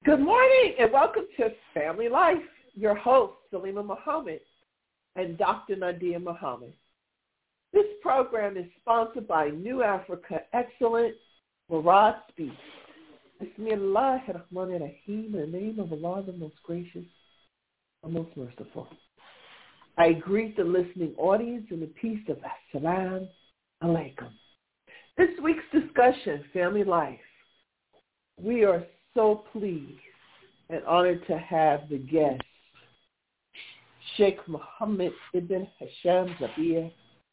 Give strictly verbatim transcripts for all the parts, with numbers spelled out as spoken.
Good morning and welcome to Family Life. Your host, Salima Muhammad and Doctor Nadia Muhammad. This program is sponsored by New Africa Excellent Murad Speaks. Bismillah ar-Rahman ar-Rahim, in the name of Allah, the most gracious and most merciful. I greet the listening audience in the peace of Assalamu Alaikum. This week's discussion, Family Life, we are so pleased and honored to have the guest, Sheikh Mohammed Ibn Hisham Jabir.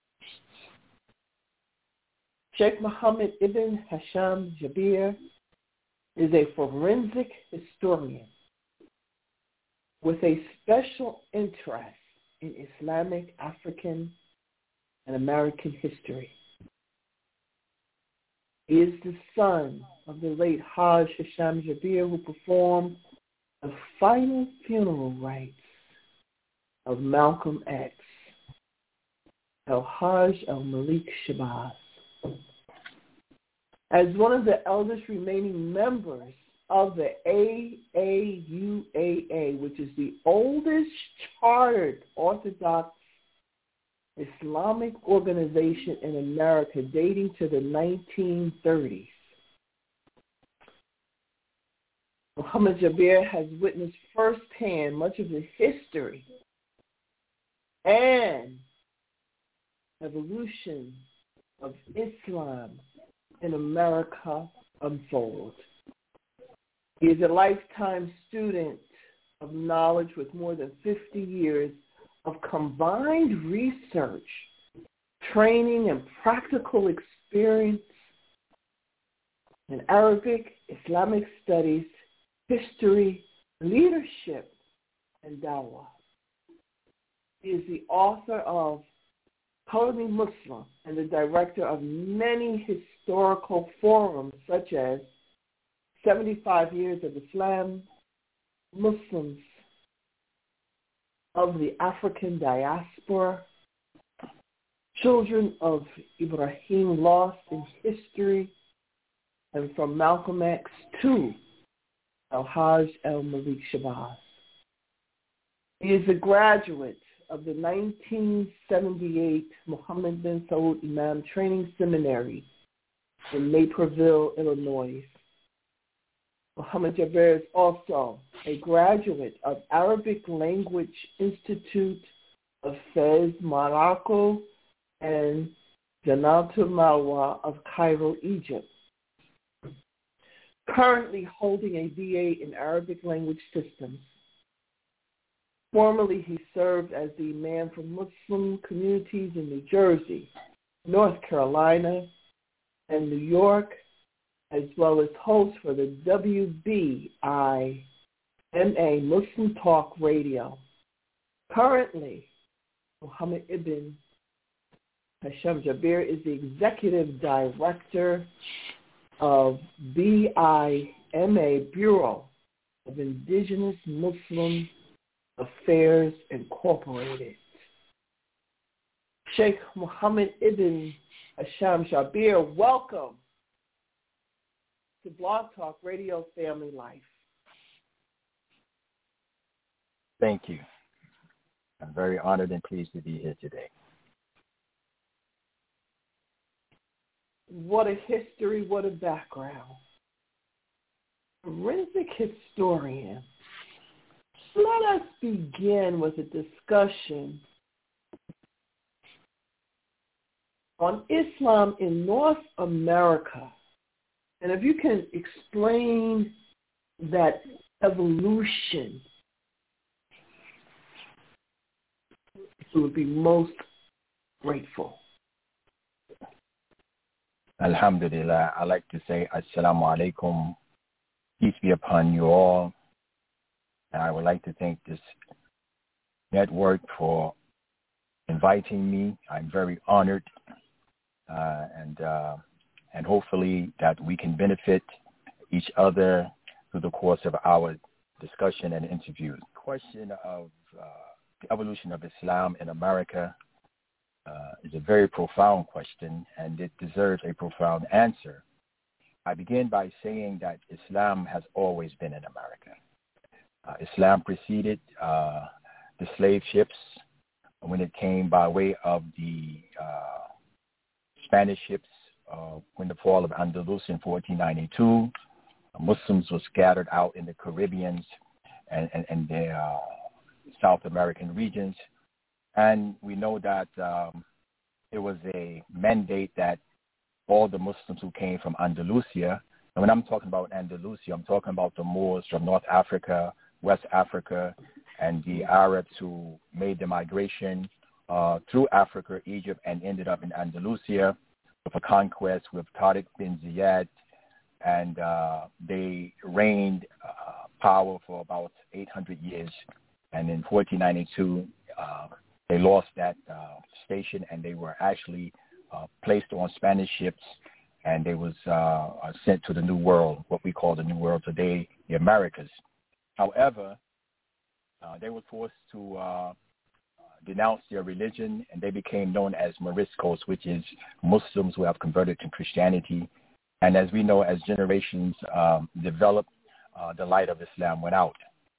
Sheikh Mohammed Ibn Hisham Jabir is a forensic historian with a special interest in Islamic, African, and American history. He is the son of the late Hajj Hisham Jabir, who performed the final funeral rites of Malcolm X, El-Hajj El-Malik Shabazz. As one of the eldest remaining members of the A A U A A, which is the oldest chartered Orthodox Islamic organization in America, dating to the nineteen thirties. Muhammad Jabir has witnessed firsthand much of the history and evolution of Islam in America unfold. He is a lifetime student of knowledge with more than fifty years of combined research, training, and practical experience in Arabic, Islamic studies, history, leadership, and dawah. He is the author of Totally Muslim and the director of many historical forums such as seventy-five Years of Islam, Muslims of the African Diaspora, Children of Ibrahim Lost in History, and From Malcolm X to El-Hajj El-Malik Shabazz. He is a graduate of the nineteen seventy-eight Muhammad bin Saud Imam Training Seminary in Naperville, Illinois. Muhammad Jabir is also a graduate of Arabic Language Institute of Fez, Morocco, and Janatul Malwa of Cairo, Egypt. Currently holding a B A in Arabic Language Systems. Formerly, he served as the Imam for Muslim communities in New Jersey, North Carolina, and New York, as well as host for the W B I M A Muslim Talk Radio. Currently, Muhammad Ibn Hisham Jabir is the executive director of B I M A Bureau of Indigenous Muslim Affairs Incorporated. Sheikh Muhammad Ibn Hisham Jabir, welcome to Blog Talk Radio Family Life. Thank you. I'm very honored and pleased to be here today. What a history, what a background. Forensic historian. Let us begin with a discussion on Islam in North America. And if you can explain that evolution, we would be most grateful. Alhamdulillah. I like to say Assalamu alaikum. Peace be upon you all. And I would like to thank this network for inviting me. I'm very honored. Uh, and uh, and hopefully that we can benefit each other through the course of our discussion and interview. The question of uh, the evolution of Islam in America uh, is a very profound question, and it deserves a profound answer. I begin by saying that Islam has always been in America. Uh, Islam preceded uh, the slave ships when it came by way of the uh, Spanish ships uh, when the fall of Andalus in fourteen ninety-two. Muslims were scattered out in the Caribbean and, and, and the uh, South American regions. And we know that um, it was a mandate that all the Muslims who came from Andalusia, and when I'm talking about Andalusia, I'm talking about the Moors from North Africa, West Africa, and the Arabs who made the migration uh, through Africa, Egypt, and ended up in Andalusia with a conquest with Tariq bin Ziyad, and uh, they reigned uh, power for about eight hundred years. And in fourteen ninety-two, uh, they lost that uh, station, and they were actually uh, placed on Spanish ships, and they was uh, sent to the New World, what we call the New World today, the Americas. However, uh, they were forced to uh, denounce their religion, and they became known as Moriscos, which is Muslims who have converted to Christianity. And as we know, as generations um, developed, uh, the light of Islam went out.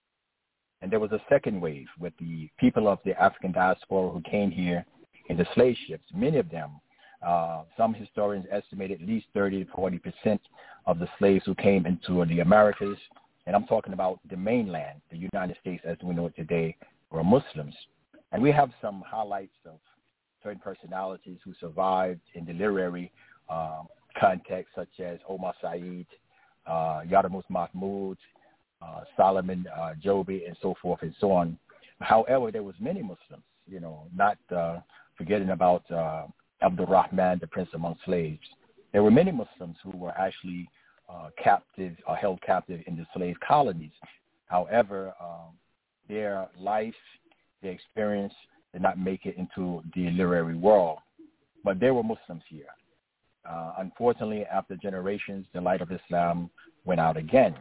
And there was a second wave with the people of the African diaspora who came here in the slave ships. Many of them, uh, some historians estimate at least thirty to forty percent of the slaves who came into the Americas, and I'm talking about the mainland, the United States as we know it today, were Muslims. And we have some highlights of certain personalities who survived in the literary um, context, such as Omar Said, uh, Yarmouk Mahmoud, uh, Solomon uh, Joby, and so forth and so on. However, there was many Muslims, you know, not uh, forgetting about uh, Abdul Rahman, the prince among slaves. There were many Muslims who were actually uh, captive or held captive in the slave colonies. However, um, their life, their experience did not make it into the literary world. But there were Muslims here. Uh, unfortunately, after generations, the light of Islam went out again,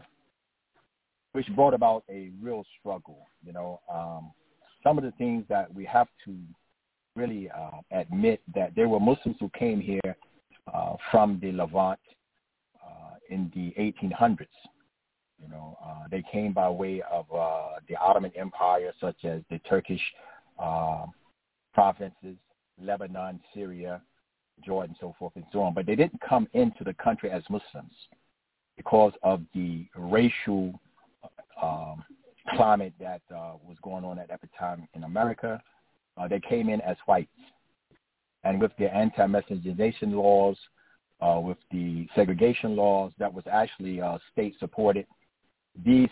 which brought about a real struggle. You know, um, some of the things that we have to really uh, admit that there were Muslims who came here uh, from the Levant uh, in the eighteen hundreds. You know, uh, they came by way of uh, the Ottoman Empire, such as the Turkish uh, provinces, Lebanon, Syria, Jordan, so forth and so on. But they didn't come into the country as Muslims because of the racial um, climate that uh, was going on at that time in America. Uh, they came in as whites. And with the anti-miscegenation laws, uh, with the segregation laws that was actually uh, state-supported, these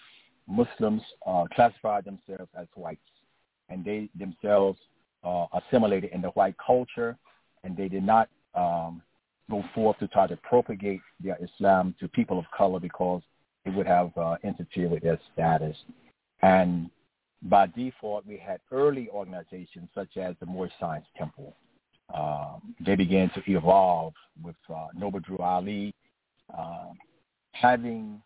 Muslims uh, classified themselves as whites. And they themselves uh, assimilated in the white culture, and they did not um, go forth to try to propagate their Islam to people of color because it would have uh, interfered with their status. And by default, we had early organizations such as the Moorish Science Temple. Um, they began to evolve with uh, Noble Drew Ali uh, having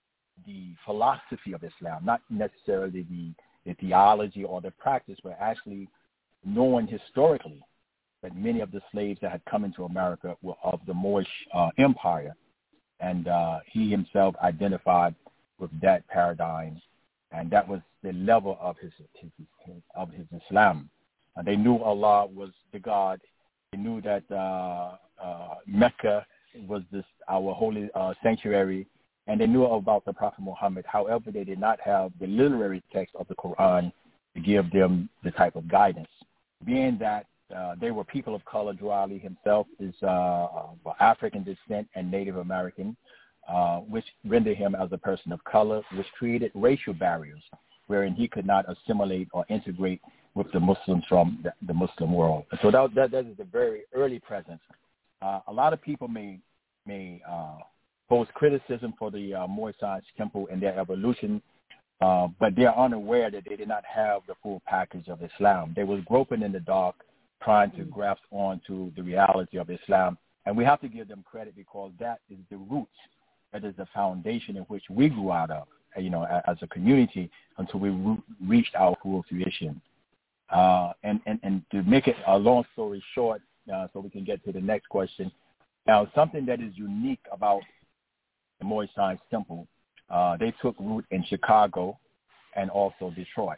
the philosophy of Islam, not necessarily the, the theology or the practice, but actually knowing historically that many of the slaves that had come into America were of the Moorish uh, Empire. And uh, he himself identified with that paradigm, and that was the level of his, his, his of his Islam. Uh, they knew Allah was the God. They knew that uh, uh, Mecca was this our holy uh, sanctuary, and they knew about the Prophet Muhammad. However, they did not have the literary text of the Quran to give them the type of guidance. Being that uh, they were people of color, Drew Ali himself is uh, of African descent and Native American, uh, which rendered him as a person of color, which created racial barriers wherein he could not assimilate or integrate with the Muslims from the, the Muslim world. So that, that, that is the very early presence. Uh, a lot of people may may uh, pose criticism for the uh, Moorish Science Temple and their evolution, uh, but they are unaware that they did not have the full package of Islam. They was groping in the dark, trying to grasp onto the reality of Islam. And we have to give them credit because that is the roots, that is the foundation in which we grew out of, you know, as a community until we re- reached our full fruition. Uh, and, and, and to make it a long story short, uh, so we can get to the next question. Now, something that is unique about the Moorish Science Temple, uh, they took root in Chicago and also Detroit.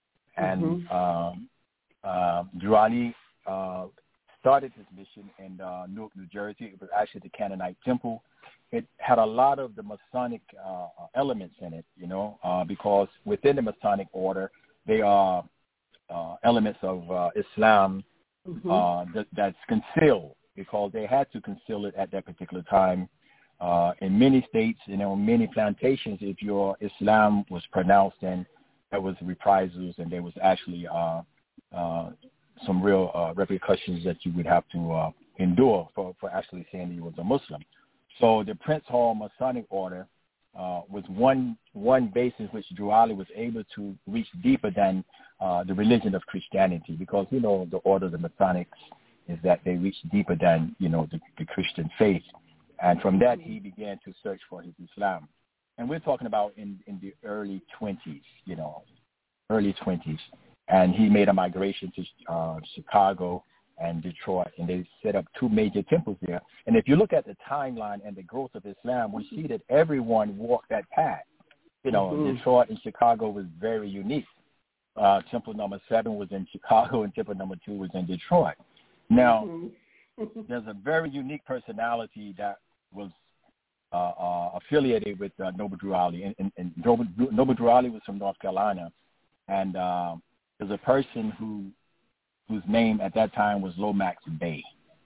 And mm-hmm. um, uh, Drew Ali uh, started his mission in uh, Newark, New Jersey. It was actually the Canaanite Temple. It had a lot of the Masonic uh, elements in it, you know, uh, because within the Masonic order, they are uh, elements of uh, Islam mm-hmm. uh, that, that's concealed, because they had to conceal it at that particular time. Uh, in many states, you know, many plantations, if your Islam was pronounced, then there was reprisals, and there was actually uh, uh, some real uh, repercussions that you would have to uh, endure for, for actually saying that you was a Muslim. So the Prince Hall Masonic Order uh, was one one basis which Drew Ali was able to reach deeper than uh, the religion of Christianity, because, you know, the order of the Masonics is that they reach deeper than, you know, the, the Christian faith. And from that, he began to search for his Islam. And we're talking about in, in the early twenties, you know, early twenties. And he made a migration to uh, Chicago and Detroit, and they set up two major temples there. And if you look at the timeline and the growth of Islam, we see that everyone walked that path. You know, mm-hmm. Detroit and Chicago was very unique. Uh, temple number seven was in Chicago, and temple number two was in Detroit. Now, mm-hmm. there's a very unique personality that was uh, uh, affiliated with uh, Noble Drew Ali. And, and, and Noble, Noble Drew Ali was from North Carolina, and uh, there's a person who whose name at that time was Lomax Bey.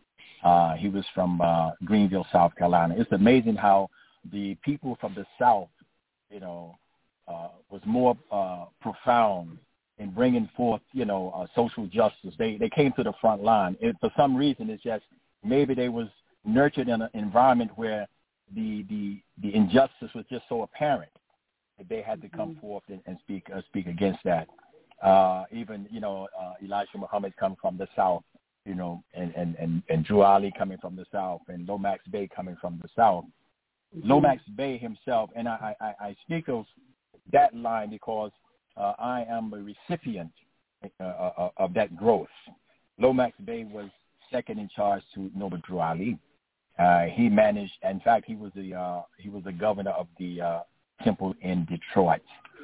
Uh, he was from uh, Greenville, South Carolina. It's amazing how the people from the South, you know, uh, was more uh, profound in bringing forth, you know, uh, social justice. They they came to the front line. It, for some reason, it's just maybe they was nurtured in an environment where the the, the injustice was just so apparent that they had to come mm-hmm. forth and, and speak uh, speak against that. Uh, even, you know, uh, Elijah Muhammad come from the South, you know, and, and, and, and Drew Ali coming from the South, and Lomax Bey coming from the South. Mm-hmm. Lomax Bey himself, and I, I, I speak of that line because uh, I am a recipient uh, uh, of that growth. Lomax Bey was second in charge to Noble Drew Ali. Uh, he managed, in fact, he was the uh, he was the governor of the uh, temple in Detroit.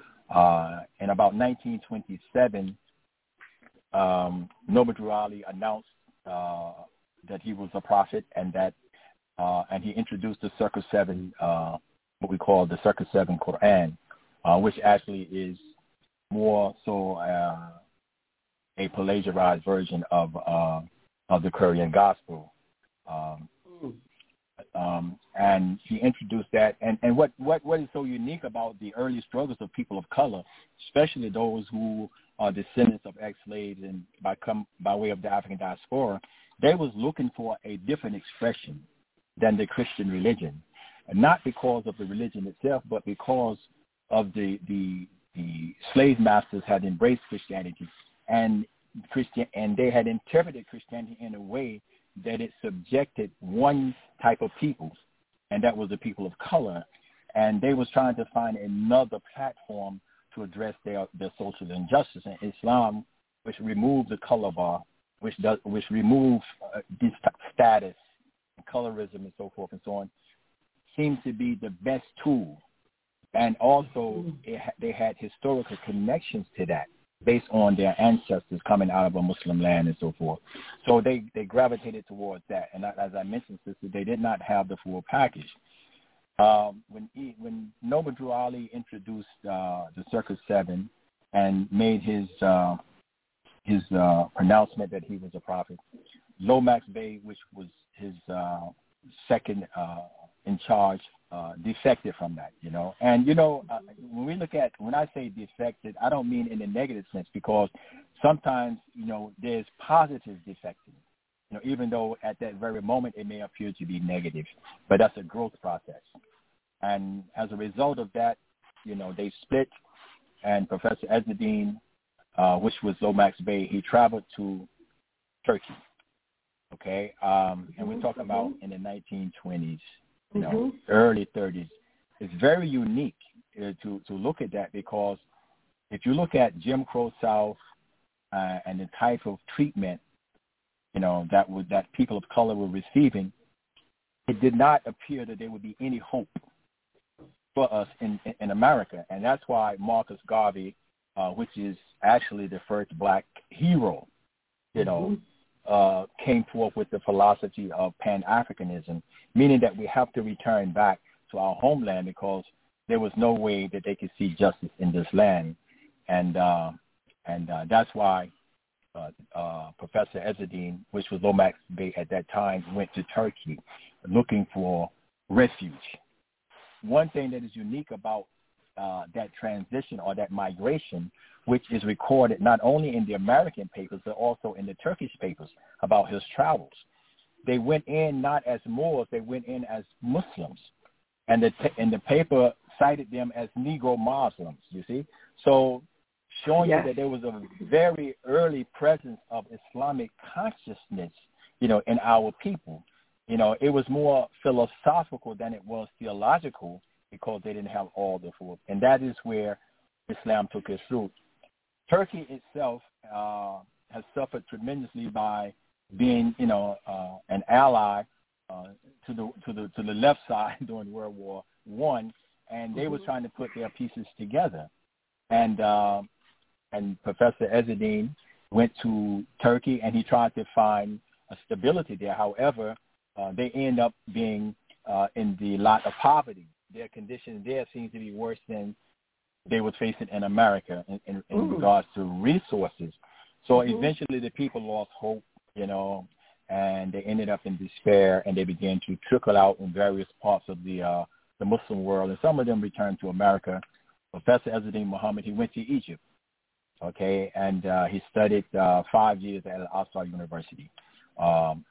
Uh, in about nineteen twenty-seven, um, Noble Drew Ali announced uh, that he was a prophet, and that uh, and he introduced the Circle Seven, uh, what we call the Circle Seven Quran, uh, which actually is more so uh, a plagiarized version of uh, of the Korean Gospel. Um, Um, and he introduced that. And, and what, what, what is so unique about the early struggles of people of color, especially those who are descendants of ex-slaves and by, come, by way of the African diaspora, they was looking for a different expression than the Christian religion. And not because of the religion itself, but because of the, the, the slave masters had embraced Christianity, and, Christian, and they had interpreted Christianity in a way that it subjected one type of people, and that was the people of color, and they was trying to find another platform to address their, their social injustice. And Islam, which removed the color bar, which does, which removed uh, this status, and colorism, and so forth and so on, seems to be the best tool. And also, it, they had historical connections to that, based on their ancestors coming out of a Muslim land and so forth. So they, they gravitated towards that. And as I mentioned, sister, they did not have the full package. Um, when he, when Noble Drew Ali introduced uh, the Circle Seven and made his uh, his uh, pronouncement that he was a prophet, Lomax Bey, which was his uh, second uh, in charge, Uh, defected from that, you know. And, you know, uh, when we look at, when I say defected, I don't mean in a negative sense, because sometimes, you know, there's positive defecting, you know, even though at that very moment it may appear to be negative, but that's a growth process. And as a result of that, you know, they split, and Professor Ezzeddine, uh, which was Lomax Bey, he traveled to Turkey, okay? Um, and we're talking about in the nineteen twenties. You know, mm-hmm. early thirties. It's very unique uh, to, to look at that, because if you look at Jim Crow South uh, and the type of treatment, you know, that would, that people of color were receiving, it did not appear that there would be any hope for us in, in, in America. And that's why Marcus Garvey, uh, which is actually the first black hero, you know, mm-hmm. uh, came forth with the philosophy of Pan-Africanism, meaning that we have to return back to our homeland because there was no way that they could see justice in this land. And uh, and uh, that's why uh, uh, Professor Ezzedine, which was Lomax Bey at that time, went to Turkey looking for refuge. One thing that is unique about uh, that transition or that migration, which is recorded not only in the American papers but also in the Turkish papers about his travels, they went in not as Moors, they went in as Muslims. And the, t- and the paper cited them as Negro Muslims, you see. So showing yes. you that there was a very early presence of Islamic consciousness, you know, in our people. You know, it was more philosophical than it was theological because they didn't have all the food. And that is where Islam took its root. Turkey itself uh, has suffered tremendously by being, you know, uh, an ally uh, to the to the to the left side during World War One, and they mm-hmm. were trying to put their pieces together. And uh, and Professor Ezzedine went to Turkey, and he tried to find a stability there. However, uh, they end up being uh, in the lot of poverty. Their condition there seems to be worse than they were facing in America in, in, in regards to resources. So mm-hmm. eventually the people lost hope, you know, and they ended up in despair, and they began to trickle out in various parts of the uh, the Muslim world, and some of them returned to America. Professor Ezzedine Muhammad, he went to Egypt, okay, and uh, he studied uh, five years at Al-Azhar University. Um,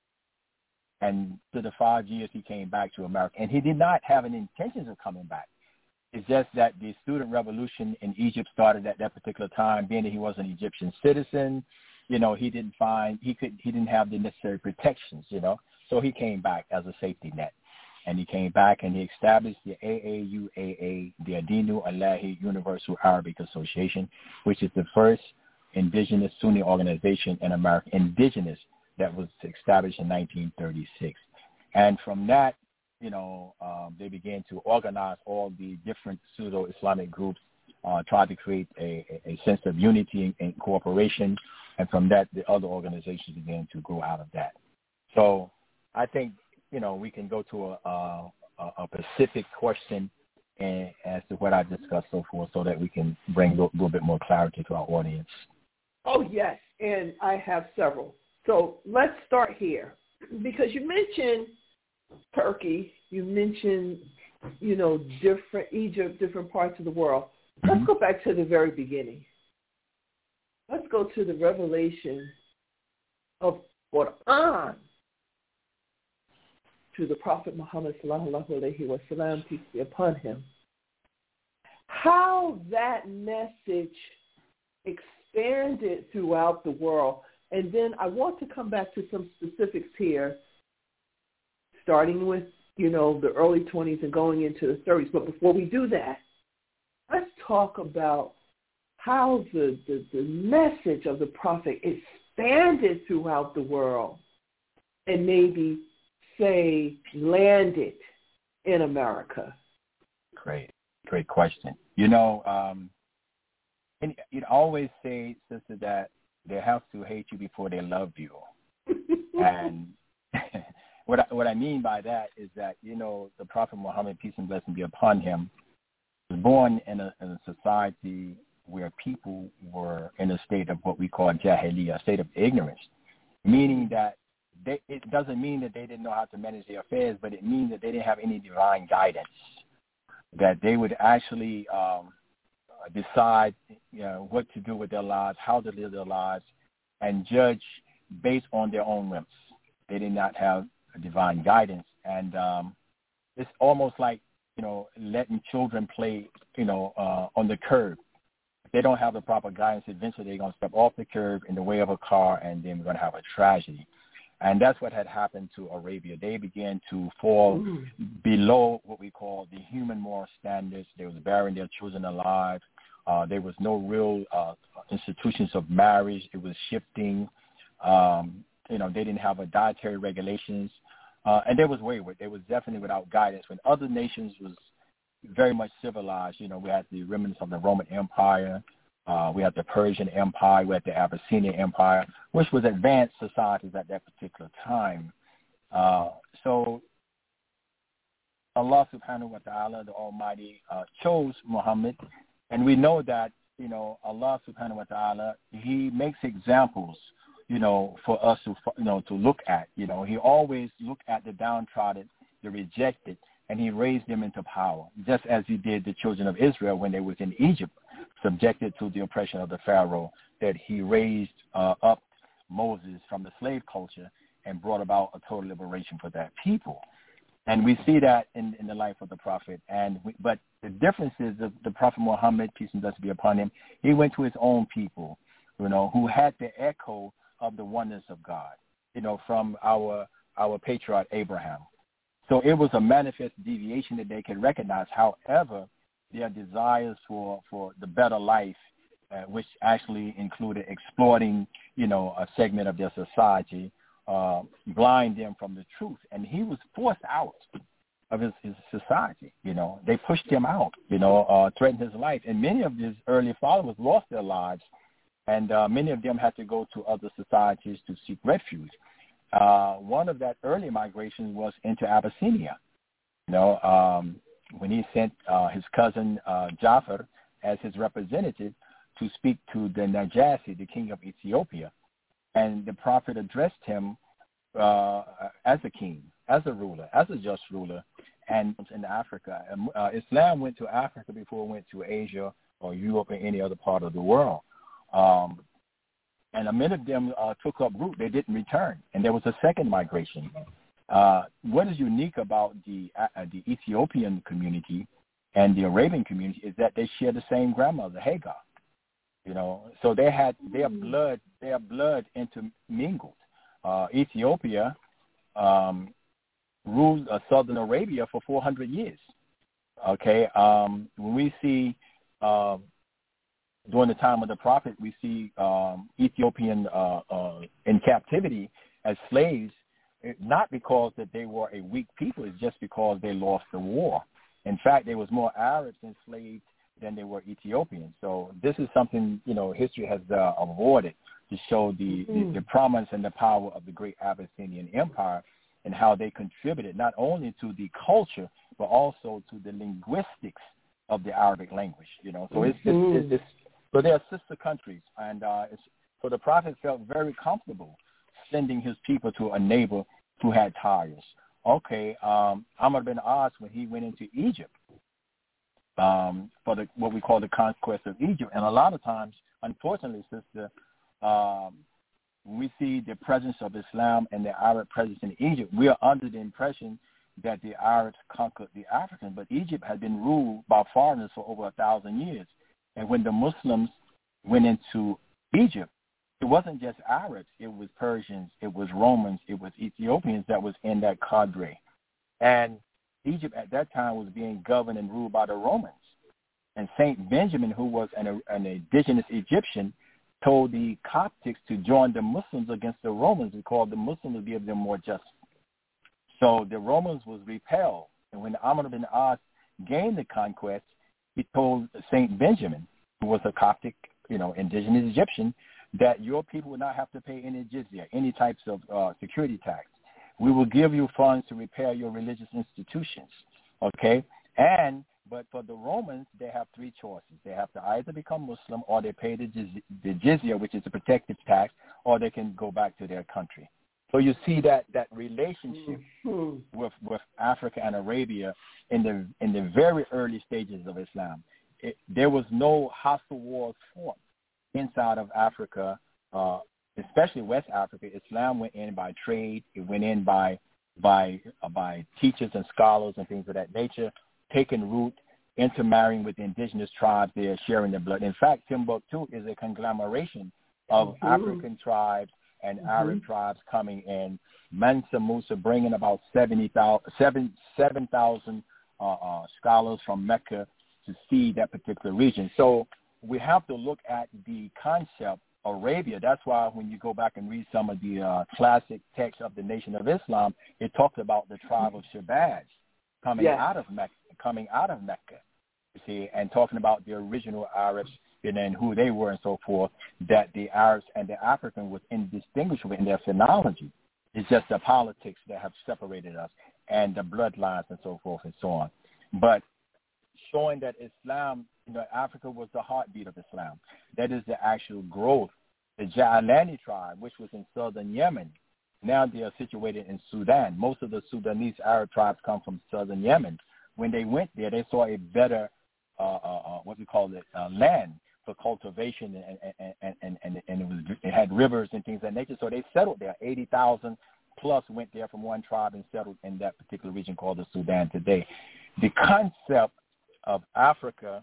and to the five years, he came back to America, and he did not have any intentions of coming back. It's just that the student revolution in Egypt started at that particular time. Being that he was an Egyptian citizen, you know, he didn't find he could he didn't have the necessary protections, you know. So he came back as a safety net, and he came back and he established the A A U A A, the Adinu Allahi Universal Arabic Association, which is the first indigenous Sunni organization in America, indigenous, that was established in nineteen thirty-six. And from that, you know, um, they began to organize all the different pseudo-Islamic groups, uh, tried to create a, a sense of unity and cooperation, and from that, the other organizations began to grow out of that. So I think, you know, we can go to a, a, a specific question and, as to what I discussed so forth, so that we can bring a little, little bit more clarity to our audience. Oh, yes, and I have several. So let's start here, because you mentioned Turkey, you mentioned, you know, different Egypt, different parts of the world. Let's mm-hmm. go back to the very beginning. Let's go to the revelation of Quran to the Prophet Muhammad sallallahu alaihi wasallam, peace be upon him. How that message expanded throughout the world. And then I want to come back to some specifics here, starting with, you know, the early twenties and going into the thirties. But before we do that, let's talk about how the, the, the message of the prophet expanded throughout the world and maybe, say, landed in America. Great, great question. You know, um, and you'd always say, sister, that they have to hate you before they love you. And what I, what I mean by that is that, you know, the Prophet Muhammad, peace and blessing be upon him, was born in a, in a society where people were in a state of what we call jahiliyyah, a state of ignorance, meaning that they, it doesn't mean that they didn't know how to manage their affairs, but it means that they didn't have any divine guidance, that they would actually um, decide, you know, what to do with their lives, how to live their lives, and judge based on their own whims. They did not have a divine guidance, and um, it's almost like, you know, letting children play, you know, uh, on the curb. If they don't have the proper guidance, eventually they're going to step off the curb in the way of a car, and then we're going to have a tragedy. And that's what had happened to Arabia. They began to fall mm. below what we call the human moral standards. They was burying their children alive. Uh, there was no real uh, institutions of marriage. It was shifting. Um, you know, they didn't have a dietary regulations. Uh, and they was wayward. They was definitely without guidance. When other nations was very much civilized. You know, we had the remnants of the Roman Empire. Uh, we had the Persian Empire. We had the Abyssinian Empire, which was advanced societies at that particular time. Uh, so Allah subhanahu wa ta'ala, the Almighty, uh, chose Muhammad. And we know that, you know, Allah subhanahu wa ta'ala, he makes examples, you know, for us to, you know, to look at. You know, he always looked at the downtrodden, the rejected, and he raised them into power, just as he did the children of Israel when they was in Egypt, subjected to the oppression of the Pharaoh, that he raised uh, up Moses from the slave culture and brought about a total liberation for that people. And we see that in, in the life of the Prophet. And we, but the difference is the, the Prophet Muhammad, peace and blessings be upon him, he went to his own people, you know, who had the echo of the oneness of God, you know, from our our patriarch Abraham. So it was a manifest deviation that they could recognize. However, their desires for, for the better life, uh, which actually included exploiting, you know, a segment of their society, uh, blind them from the truth. And he was forced out of his, his society, you know. They pushed him out, you know, uh, threatened his life. And many of his early followers lost their lives, and uh, many of them had to go to other societies to seek refuge. Uh, one of that early migration was into Abyssinia, you know, um, when he sent uh, his cousin uh, Jafar as his representative to speak to the Najashi, the king of Ethiopia. And the prophet addressed him uh, as a king, as a ruler, as a just ruler, and in Africa. Uh, Islam went to Africa before it went to Asia or Europe or any other part of the world. Um, and many of them uh, took up root. They didn't return. And there was a second migration. Uh, what is unique about the uh, the Ethiopian community and the Arabian community is that they share the same grandmother, Hagar. You know, so they had their blood, their blood intermingled. Uh, Ethiopia um, ruled uh, southern Arabia for four hundred years. Okay, um, when we see uh, during the time of the Prophet, we see um, Ethiopian uh, uh, in captivity as slaves, not because that they were a weak people, it's just because they lost the war. In fact, there was more Arabs enslaved than there were Ethiopians. So this is something, you know, history has uh, avoided to show the, mm-hmm. the, the prominence and the power of the great Abyssinian Empire and how they contributed not only to the culture, but also to the linguistics of the Arabic language, you know. So it's, mm-hmm. it's, it's, it's so they are sister countries. And uh, it's, so the Prophet felt very comfortable sending his people to a neighbor who had ties. Okay, um, Amr bin As, when he went into Egypt um, for the, what we call the conquest of Egypt, and a lot of times, unfortunately, sister, um, when we see the presence of Islam and the Arab presence in Egypt, we are under the impression that the Arabs conquered the Africans, but Egypt had been ruled by foreigners for over a thousand years. And when the Muslims went into Egypt, it wasn't just Arabs. It was Persians. It was Romans. It was Ethiopians that was in that cadre. And Egypt at that time was being governed and ruled by the Romans. And Saint Benjamin, who was an, an indigenous Egyptian, told the Coptics to join the Muslims against the Romans because the Muslims would give them more justice. So the Romans was repelled. And when Amr bin As gained the conquest, he told Saint Benjamin, who was a Coptic, you know, indigenous Egyptian, that your people will not have to pay any jizya, any types of uh, security tax. We will give you funds to repair your religious institutions, okay? And, but for the Romans, they have three choices. They have to either become Muslim or they pay the jizya, the jizya, which is a protective tax, or they can go back to their country. So you see that, that relationship mm-hmm. with, with Africa and Arabia in the, in the very early stages of Islam. It, there was no hostile wars fought inside of Africa, uh, especially West Africa. Islam went in by trade. It went in by by uh, by teachers and scholars and things of that nature, taking root, intermarrying with the indigenous tribes there, sharing their blood. In fact, Timbuktu is a conglomeration of mm-hmm. African tribes and mm-hmm. Arab tribes coming in. Mansa Musa bringing about seventy thousand, seven, seven thousand uh, uh, scholars from Mecca to see that particular region. So we have to look at the concept Arabia. That's why when you go back and read some of the uh, classic texts of the Nation of Islam, it talks about the tribe of Shabazz coming yes. out of Mecca, coming out of Mecca, you see, and talking about the original Arabs, and then who they were and so forth, that the Arabs and the African was indistinguishable in their phenology. It's just the politics that have separated us and the bloodlines and so forth and so on. But showing that Islam, you know, Africa was the heartbeat of Islam. That is the actual growth. The Ja'alani tribe, which was in southern Yemen, now they are situated in Sudan. Most of the Sudanese Arab tribes come from southern Yemen. When they went there, they saw a better, uh, uh, uh, what we call it, uh, land for cultivation, and and, and, and, and it, was, it had rivers and things of that nature. So they settled there. eighty thousand plus went there from one tribe and settled in that particular region called the Sudan today. The concept of Africa,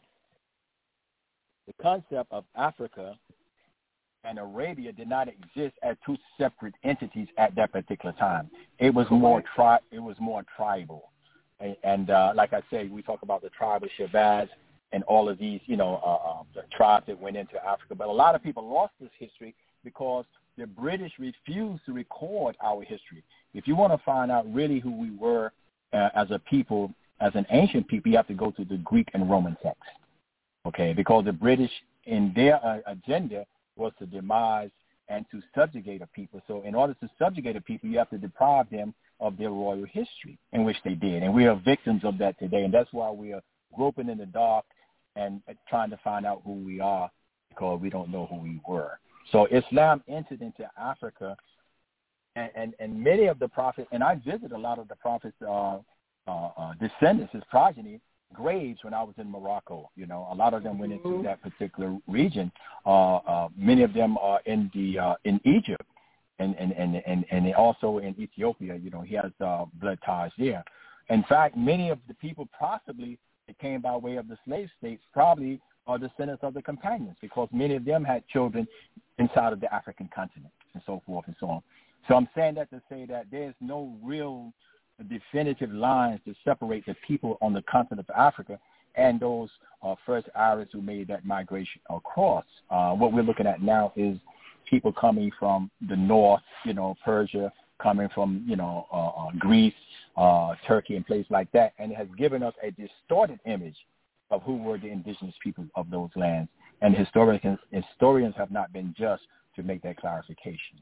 the concept of Africa and Arabia did not exist as two separate entities at that particular time. It was more tri- It was more tribal, and, and uh, like I say, we talk about the tribe of Shabazz and all of these, you know, uh, uh, the tribes that went into Africa. But a lot of people lost this history because the British refused to record our history. If you want to find out really who we were uh, as a people, as an ancient people, you have to go to the Greek and Roman text, okay? Because the British, in their uh, agenda, was to demise and to subjugate a people. So in order to subjugate a people, you have to deprive them of their royal history, in which they did. And we are victims of that today, and that's why we are groping in the dark and trying to find out who we are, because we don't know who we were. So Islam entered into Africa, and, and, and many of the prophets, and I visited a lot of the prophets' uh, uh, uh, descendants, his progeny, graves when I was in Morocco. You know, a lot of them went into that particular region. Uh, uh, many of them are in the uh, in Egypt, and and and and, and also in Ethiopia. You know, he has uh, blood ties there. In fact, many of the people possibly that came by way of the slave states probably are descendants of the companions, because many of them had children inside of the African continent and so forth and so on. So I'm saying that to say that there's no real definitive lines to separate the people on the continent of Africa and those uh, first Arabs who made that migration across. Uh, what we're looking at now is people coming from the north, you know, Persia, coming from, you know, uh, uh, Greece, uh, Turkey, and places like that, and it has given us a distorted image of who were the indigenous people of those lands. And historians, historians have not been just to make that clarification.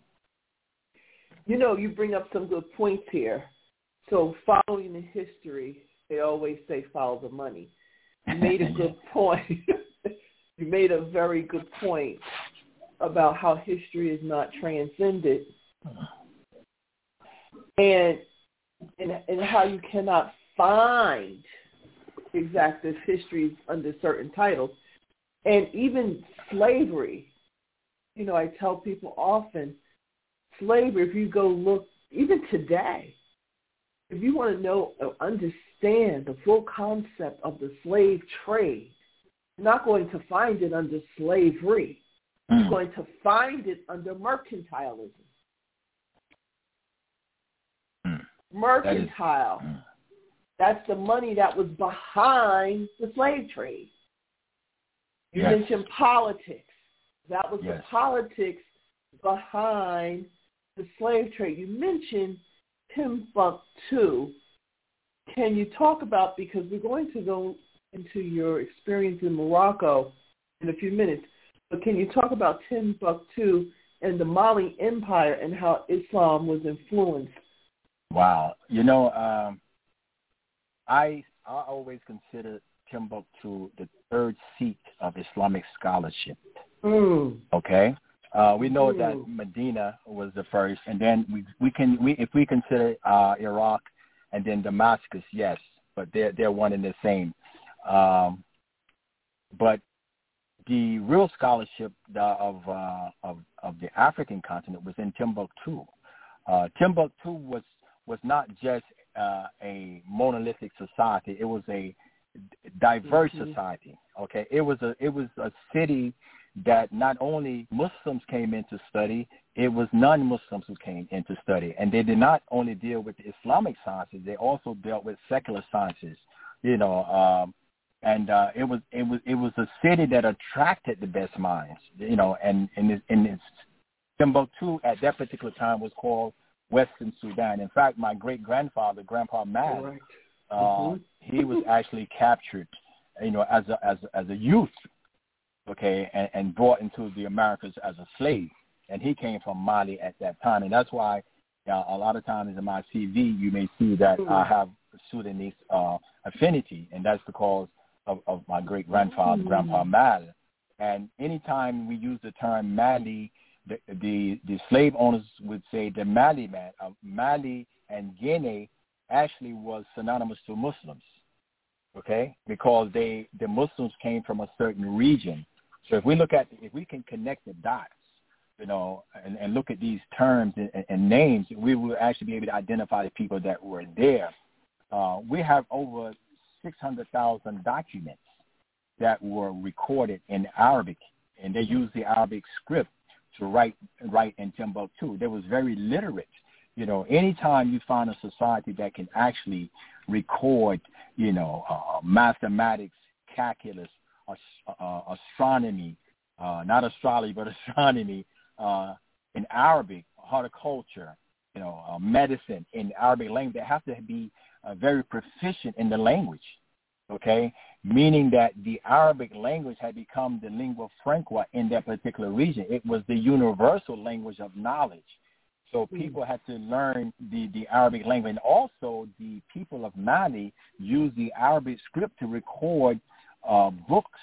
You know, you bring up some good points here. So following the history, they always say follow the money. You made a good point. You made a very good point about how history is not transcended, and and, and how you cannot find exactive histories under certain titles. And even slavery, you know, I tell people often, slavery, if you go look, even today, if you want to know or understand the full concept of the slave trade, you're not going to find it under slavery. Mm. You're going to find it under mercantilism. Mm. Mercantile. That is, mm. That's the money that was behind the slave trade. You yes. mentioned politics. That was yes. the politics behind the slave trade. You mentioned Timbuktu. Can you talk about, because we're going to go into your experience in Morocco in a few minutes, but can you talk about Timbuktu and the Mali Empire and how Islam was influenced? Wow. You know, um, I I always consider Timbuktu the third seat of Islamic scholarship. Mm. Okay? Uh, we know mm. that Medina was the first, and then we we can we if we consider uh, Iraq and then Damascus, yes, but they're they're one and the same. Um, but the real scholarship of uh, of of the African continent was in Timbuktu. Uh, Timbuktu was was not just uh, a monolithic society; it was a diverse mm-hmm. society. Okay, it was a it was a city that not only Muslims came in to study, it was non-Muslims who came in to study. And they did not only deal with the Islamic sciences, they also dealt with secular sciences, you know, um, and uh, it was it was it was a city that attracted the best minds, you know, and and in, in its Timbuktu at that particular time was called Western Sudan. In fact, my great grandfather, Grandpa Mad, right. uh, mm-hmm. he was actually captured, you know, as a as a, as a youth, okay, and, and brought into the Americas as a slave, and he came from Mali at that time, and that's why uh, a lot of times in my C V you may see that mm-hmm. I have Sudanese uh, affinity, and that's because of, of my great grandfather, mm-hmm. Grandpa Mal. And anytime we use the term Mali, the the, the slave owners would say the Mali man, uh, Mali and Guinea actually was synonymous to Muslims, okay, because they the Muslims came from a certain region. So if we look at, if we can connect the dots, you know, and, and look at these terms and, and, and names, we will actually be able to identify the people that were there. Uh, we have over six hundred thousand documents that were recorded in Arabic, and they used the Arabic script to write write in Timbuktu. They was very literate. You know, anytime you find a society that can actually record, you know, uh, mathematics, calculus, uh, astronomy, uh, not astrology, but astronomy, uh, in Arabic, horticulture, you know, uh, medicine in Arabic language, they have to be uh, very proficient in the language, okay, meaning that the Arabic language had become the lingua franca in that particular region. It was the universal language of knowledge. So people had to learn the, the Arabic language. And also the people of Mali used the Arabic script to record uh, books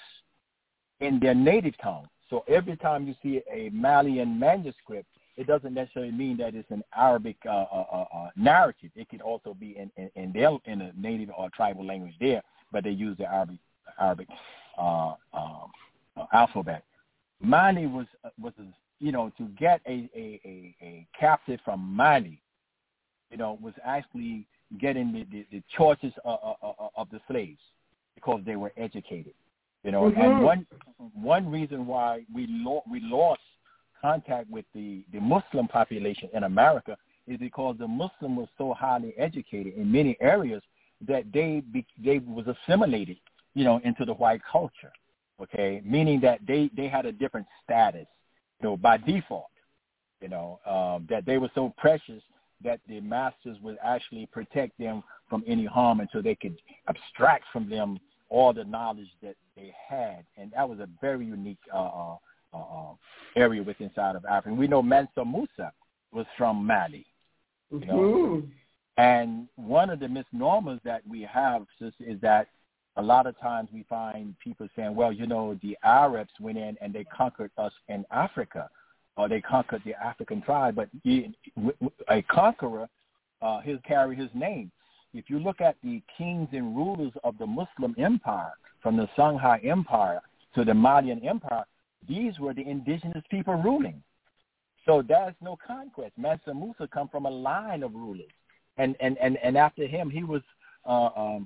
in their native tongue. So every time you see a Malian manuscript, it doesn't necessarily mean that it's an Arabic uh, uh, uh, narrative. It could also be in, in, in their in a native or tribal language there, but they use the Arabic Arabic uh, uh, uh, alphabet. Mali was uh, was you know, to get a, a, a, a captive from Mali, you know, was actually getting the, the, the choices of, of, of the slaves because they were educated, you know. Mm-hmm. And one one reason why we lo- we lost contact with the, the Muslim population in America is because the Muslim was so highly educated in many areas that they be, they was assimilated, you know, into the white culture, okay, meaning that they, they had a different status, you know, by default, you know, um, that they were so precious that the masters would actually protect them from any harm until they could abstract from them all the knowledge that they had. And that was a very unique uh, uh, area within inside of Africa. And we know Mansa Musa was from Mali, you know. Mm-hmm. And one of the misnomers that we have is, is that a lot of times we find people saying, well, you know, the Arabs went in and they conquered us in Africa, or they conquered the African tribe. But he, a conqueror, uh, he'll carry his name. If you look at the kings and rulers of the Muslim empire, from the Songhai Empire to the Malian Empire, these were the indigenous people ruling. So there's no conquest. Mansa Musa come from a line of rulers. And, and, and, and after him, he was uh, um,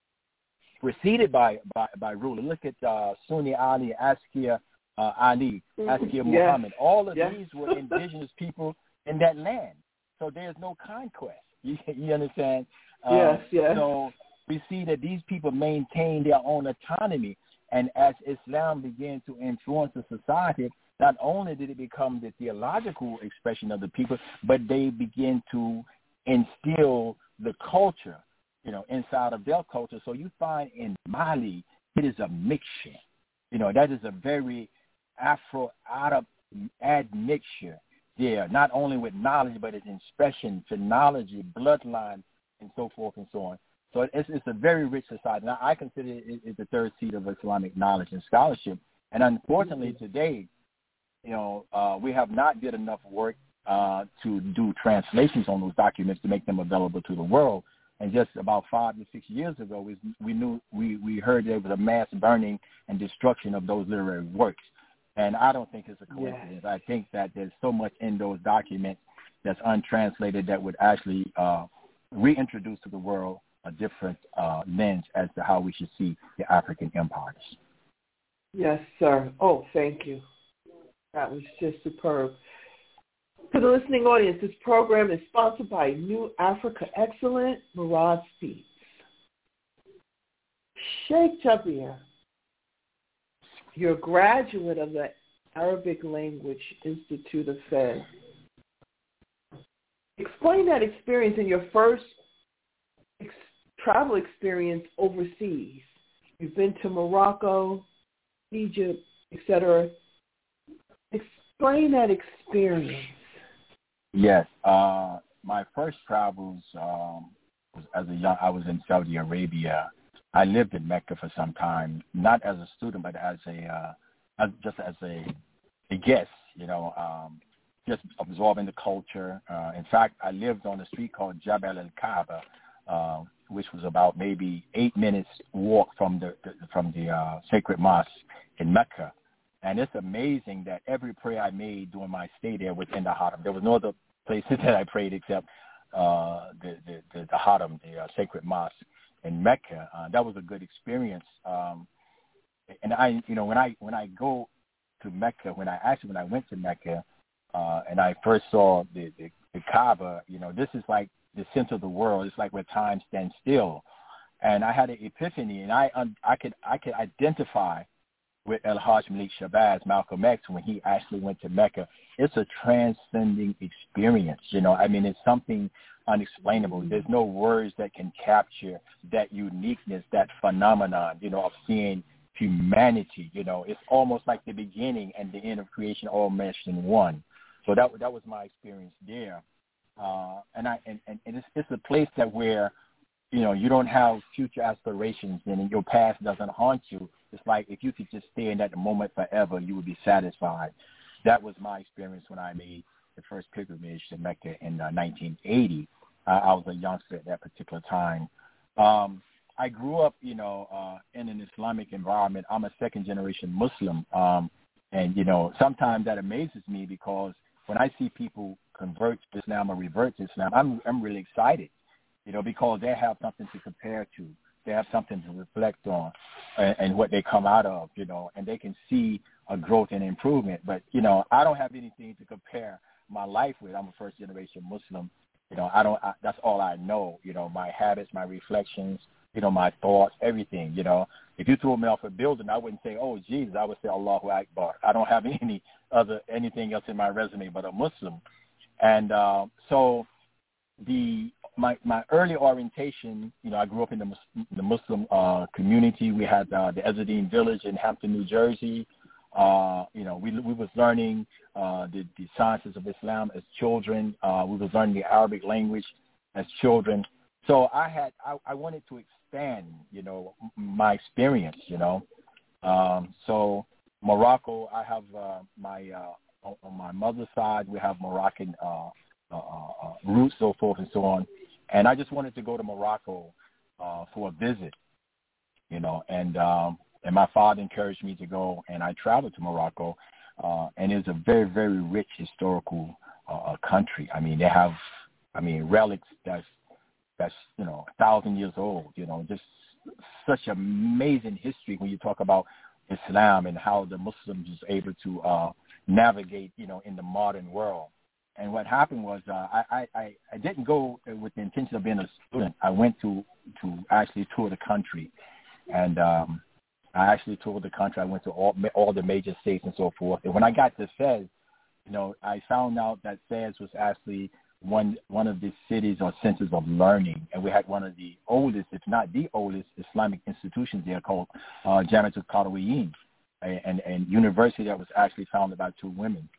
preceded by, by, by rulers. Look at uh, Sunni Ali, Askia uh, Ali, Askia yes. Muhammad. All of yes. these were indigenous people in that land. So there's no conquest. You, you understand? Uh, yes, yes. So we see that these people maintain their own autonomy. And as Islam began to influence the society, not only did it become the theological expression of the people, but they begin to instill the culture, you know, inside of their culture. So you find in Mali, it is a mixture. You know, that is a very Afro-Arab admixture there, not only with knowledge, but it's expression, phonology, bloodline, and so forth and so on. So it's, it's a very rich society. Now, I consider it, it the third seat of Islamic knowledge and scholarship. And unfortunately today, you know, uh, we have not did enough work uh, to do translations on those documents to make them available to the world. And just about five to six years ago, we, we knew we, we heard there was a mass burning and destruction of those literary works. And I don't think it's a coincidence. Yes. I think that there's so much in those documents that's untranslated that would actually uh, reintroduce to the world a different uh, lens as to how we should see the African empires. Yes, sir. Oh, thank you. That was just superb. To the listening audience, this program is sponsored by New Africa Excellent, Murad Speaks. Sheikh Jabir, you're a graduate of the Arabic Language Institute of Fez. Explain that experience in your first travel experience overseas. You've been to Morocco, Egypt, et cetera. Explain that experience. Yes. Uh, my first travels um, was as a young. I was in Saudi Arabia. I lived in Mecca for some time, not as a student, but as a uh, as, just as a, a guest. You know, um, just absorbing the culture. Uh, in fact, I lived on a street called Jabal al-Kaaba, uh, which was about maybe eight minutes walk from the, the from the uh, sacred mosque in Mecca. And it's amazing that every prayer I made during my stay there was in the Haram. There was no other places that I prayed except uh, the, the, the, the Haram, the uh, sacred mosque in Mecca. Uh, that was a good experience. Um, and I, you know, when I when I go to Mecca, when I actually when I went to Mecca, uh, and I first saw the, the the Kaaba, you know, this is like the center of the world. It's like where time stands still. And I had an epiphany, and I um, I could I could identify with El-Hajj Malik Shabazz, Malcolm X, when he actually went to Mecca. It's a transcending experience, you know. I mean, it's something unexplainable. There's no words that can capture that uniqueness, that phenomenon, you know, of seeing humanity, you know. It's almost like the beginning and the end of creation all meshed in one. So that that was my experience there. Uh, and I and, and it's, it's a place that where, you know, you don't have future aspirations and your past doesn't haunt you. It's like if you could just stay in that moment forever, you would be satisfied. That was my experience when I made the first pilgrimage to Mecca in uh, nineteen eighty. Uh, I was a youngster at that particular time. Um, I grew up, you know, uh, in an Islamic environment. I'm a second-generation Muslim. Um, and, you know, sometimes that amazes me because when I see people convert to Islam or revert to Islam, I'm, I'm really excited, you know, because they have something to compare to. They have something to reflect on and, and what they come out of, you know, and they can see a growth and improvement. But, you know, I don't have anything to compare my life with. I'm a first-generation Muslim. You know, I don't, I, that's all I know, you know, my habits, my reflections, you know, my thoughts, everything, you know. If you threw me off a building, I wouldn't say, oh, Jesus, I would say Allahu Akbar. I don't have any other, anything else in my resume but a Muslim. And uh, so the, my my early orientation, you know, I grew up in the, the Muslim uh, community. We had uh, the Ezzeddine Village in Hampton, New Jersey. Uh, you know, we we was learning uh, the, the sciences of Islam as children. Uh, we was learning the Arabic language as children. So I had I, I wanted to expand, you know, my experience, you know. Um, so Morocco, I have uh, my uh, on, on my mother's side, we have Moroccan uh, uh, uh, roots, so forth and so on. And I just wanted to go to Morocco uh, for a visit, you know, and um, and my father encouraged me to go, and I traveled to Morocco, uh, and it's a very, very rich historical uh, country. I mean, they have, I mean, relics that's, that's, you know, a thousand years old, you know, just such amazing history when you talk about Islam and how the Muslims was able to uh, navigate, you know, in the modern world. And what happened was uh, I, I, I didn't go with the intention of being a student. I went to, to actually tour the country. And um, I actually toured the country. I went to all, all the major states and so forth. And when I got to Fez, you know, I found out that Fez was actually one one of the cities or centers of learning. And we had one of the oldest, if not the oldest, Islamic institutions there called uh, Jamiatul Qarawiyin, and, and university that was actually founded by two women.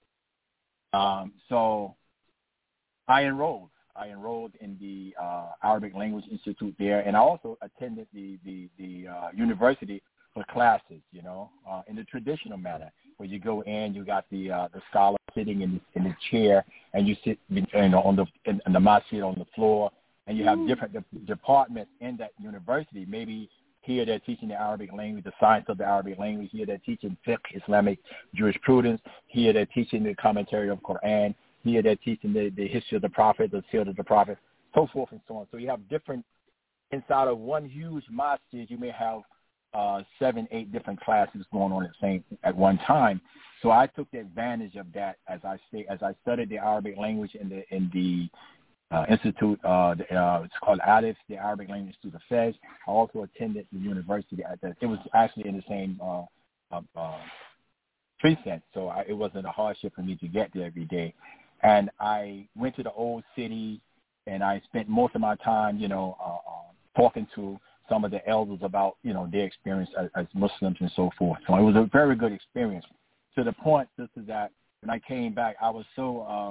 Um, so I enrolled. I enrolled in the uh, Arabic Language Institute there, and I also attended the the, the uh, university for classes, you know, uh, in the traditional manner, where you go in, you got the uh, the scholar sitting in the, in the chair, and you sit, you know, on the in, in the masjid on the floor, and you have different de- departments in that university. Maybe here they're teaching the Arabic language, the science of the Arabic language. Here they're teaching fiqh, Islamic jurisprudence. Here they're teaching the commentary of Quran. Here they're teaching the, the history of the Prophet, the seerah of the Prophet, so forth and so on. So you have different, inside of one huge masjid, you may have uh, seven, eight different classes going on at the same at one time. So I took the advantage of that as I stay, as I studied the Arabic language in the in the Uh, institute, uh, the, uh, it's called ALIF, the Arabic Language Institute of Fez. I also attended the university at that. It was actually in the same uh, uh, uh, precinct, so I, it wasn't a hardship for me to get there every day. And I went to the old city, and I spent most of my time, you know, uh, uh, talking to some of the elders about, you know, their experience as, as Muslims and so forth. So it was a very good experience, to the point, this is that when I came back, I was so uh,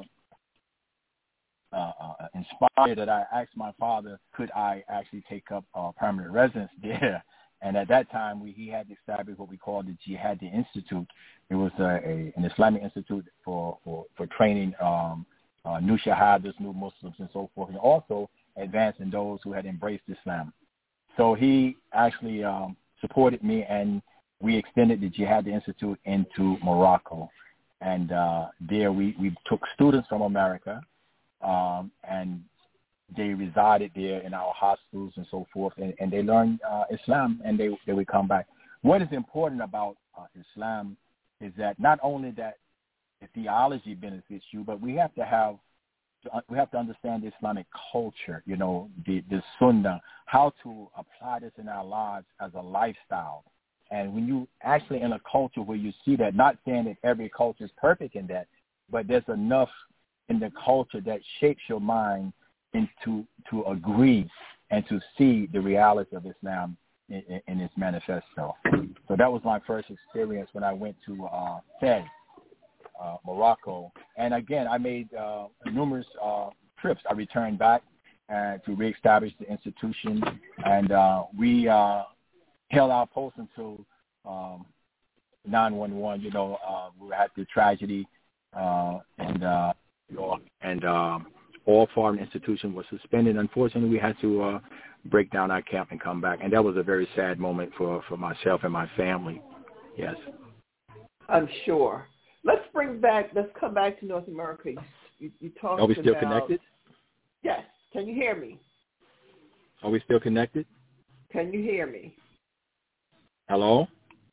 uh, uh, inspired that I asked my father, could I actually take up uh, permanent residence there? And at that time, we, he had established what we called the Jihadi Institute. It was a, a, an Islamic institute for, for, for training um, uh, new Shahadas, new Muslims, and so forth, and also advancing those who had embraced Islam. So he actually um, supported me, and we extended the Jihadi Institute into Morocco. And uh, there we, we took students from America, um, and they resided there in our hostels and so forth, and, and they learned uh, Islam, and they, they would come back. What is important about uh, Islam is that not only that the theology benefits you, but we have to have we have to understand the Islamic culture, you know, the, the Sunnah, how to apply this in our lives as a lifestyle. And when you actually in a culture where you see that, not saying that every culture is perfect in that, but there's enough in the culture that shapes your mind into to agree and to see the reality of Islam in, in, in its manifesto. So that was my first experience when I went to uh, Fez, uh, Morocco. And again, I made uh, numerous uh, trips. I returned back uh, to reestablish the institution, and uh, we uh, held our post until um, nine one one. You know, uh, we had the tragedy, uh, and uh, and um, all foreign institutions were suspended. Unfortunately, we had to uh, break down our camp and come back, and that was a very sad moment for, for myself and my family. Yes, I'm sure. Let's bring back. Let's come back to North America. You, you, you talked Are we still about, connected? Yes. Can you hear me? Are we still connected? Can you hear me? Hello?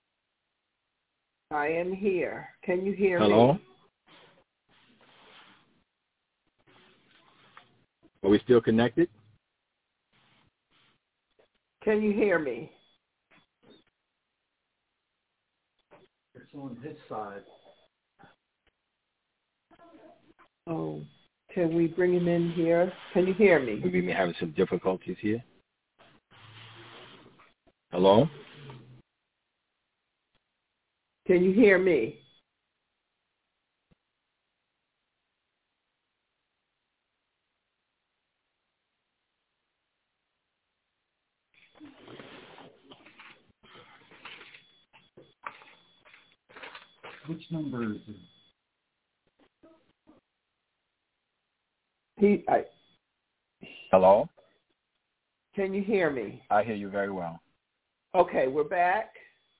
I am here. Can you hear Hello? me? Are we still connected? Can you hear me? It's on his side. Oh, can we bring him in here? Can you hear me? We may be having some difficulties here. Hello? Can you hear me? Which number is it? He, I, Hello? can you hear me? I hear you very well. Okay, we're back.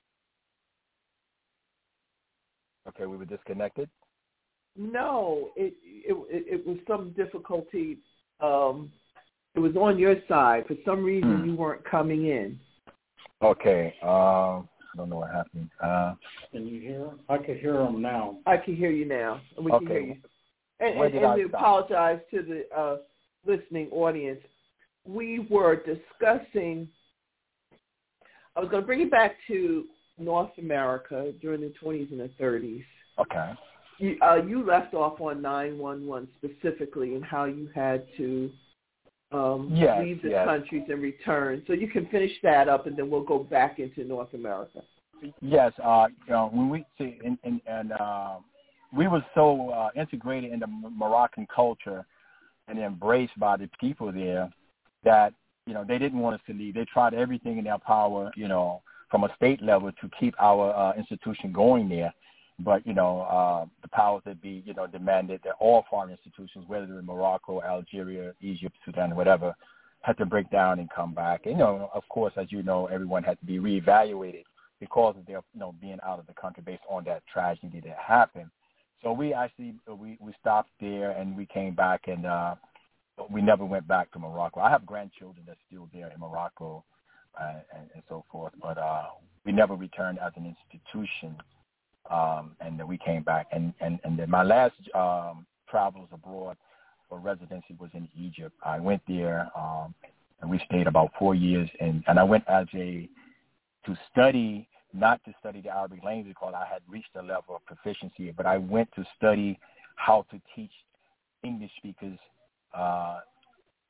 Okay, we were disconnected? No, it it it, it was some difficulty. Um, it was on your side. For some reason, Hmm. you weren't coming in. Okay, um, I don't know what happened. Uh, Can you hear him? I can hear him now. I can hear you now. We Okay. can hear you. And, Where and, did and I we stop? apologize to the uh, listening audience. We were discussing, I was going to bring it back to North America during the twenties and the thirties. okay. You, uh, you left off on nine one one specifically and how you had to um, Yes, leave the yes. countries and return. So you can finish that up, and then we'll go back into North America. Yes, uh, you know, when we see, and, and, and uh, we were so uh, integrated in the Moroccan culture and embraced by the people there that, you know, they didn't want us to leave. They tried everything in their power, you know, from a state level to keep our uh, institution going there. But, you know, uh, the powers that be, you know, demanded that all foreign institutions, whether in Morocco, Algeria, Egypt, Sudan, whatever, had to break down and come back. And, you know, of course, as you know, everyone had to be reevaluated because of their, you know, being out of the country based on that tragedy that happened. So we actually, we, we stopped there and we came back, and uh, we never went back to Morocco. I have grandchildren that's still there in Morocco uh, and, and so forth, but uh, we never returned as an institution. Um, and then we came back. And, and, and then my last um, travels abroad for residency was in Egypt. I went there, um, and we stayed about four years. And, and I went as a, to study, not to study the Arabic language because I had reached a level of proficiency, but I went to study how to teach English speakers uh,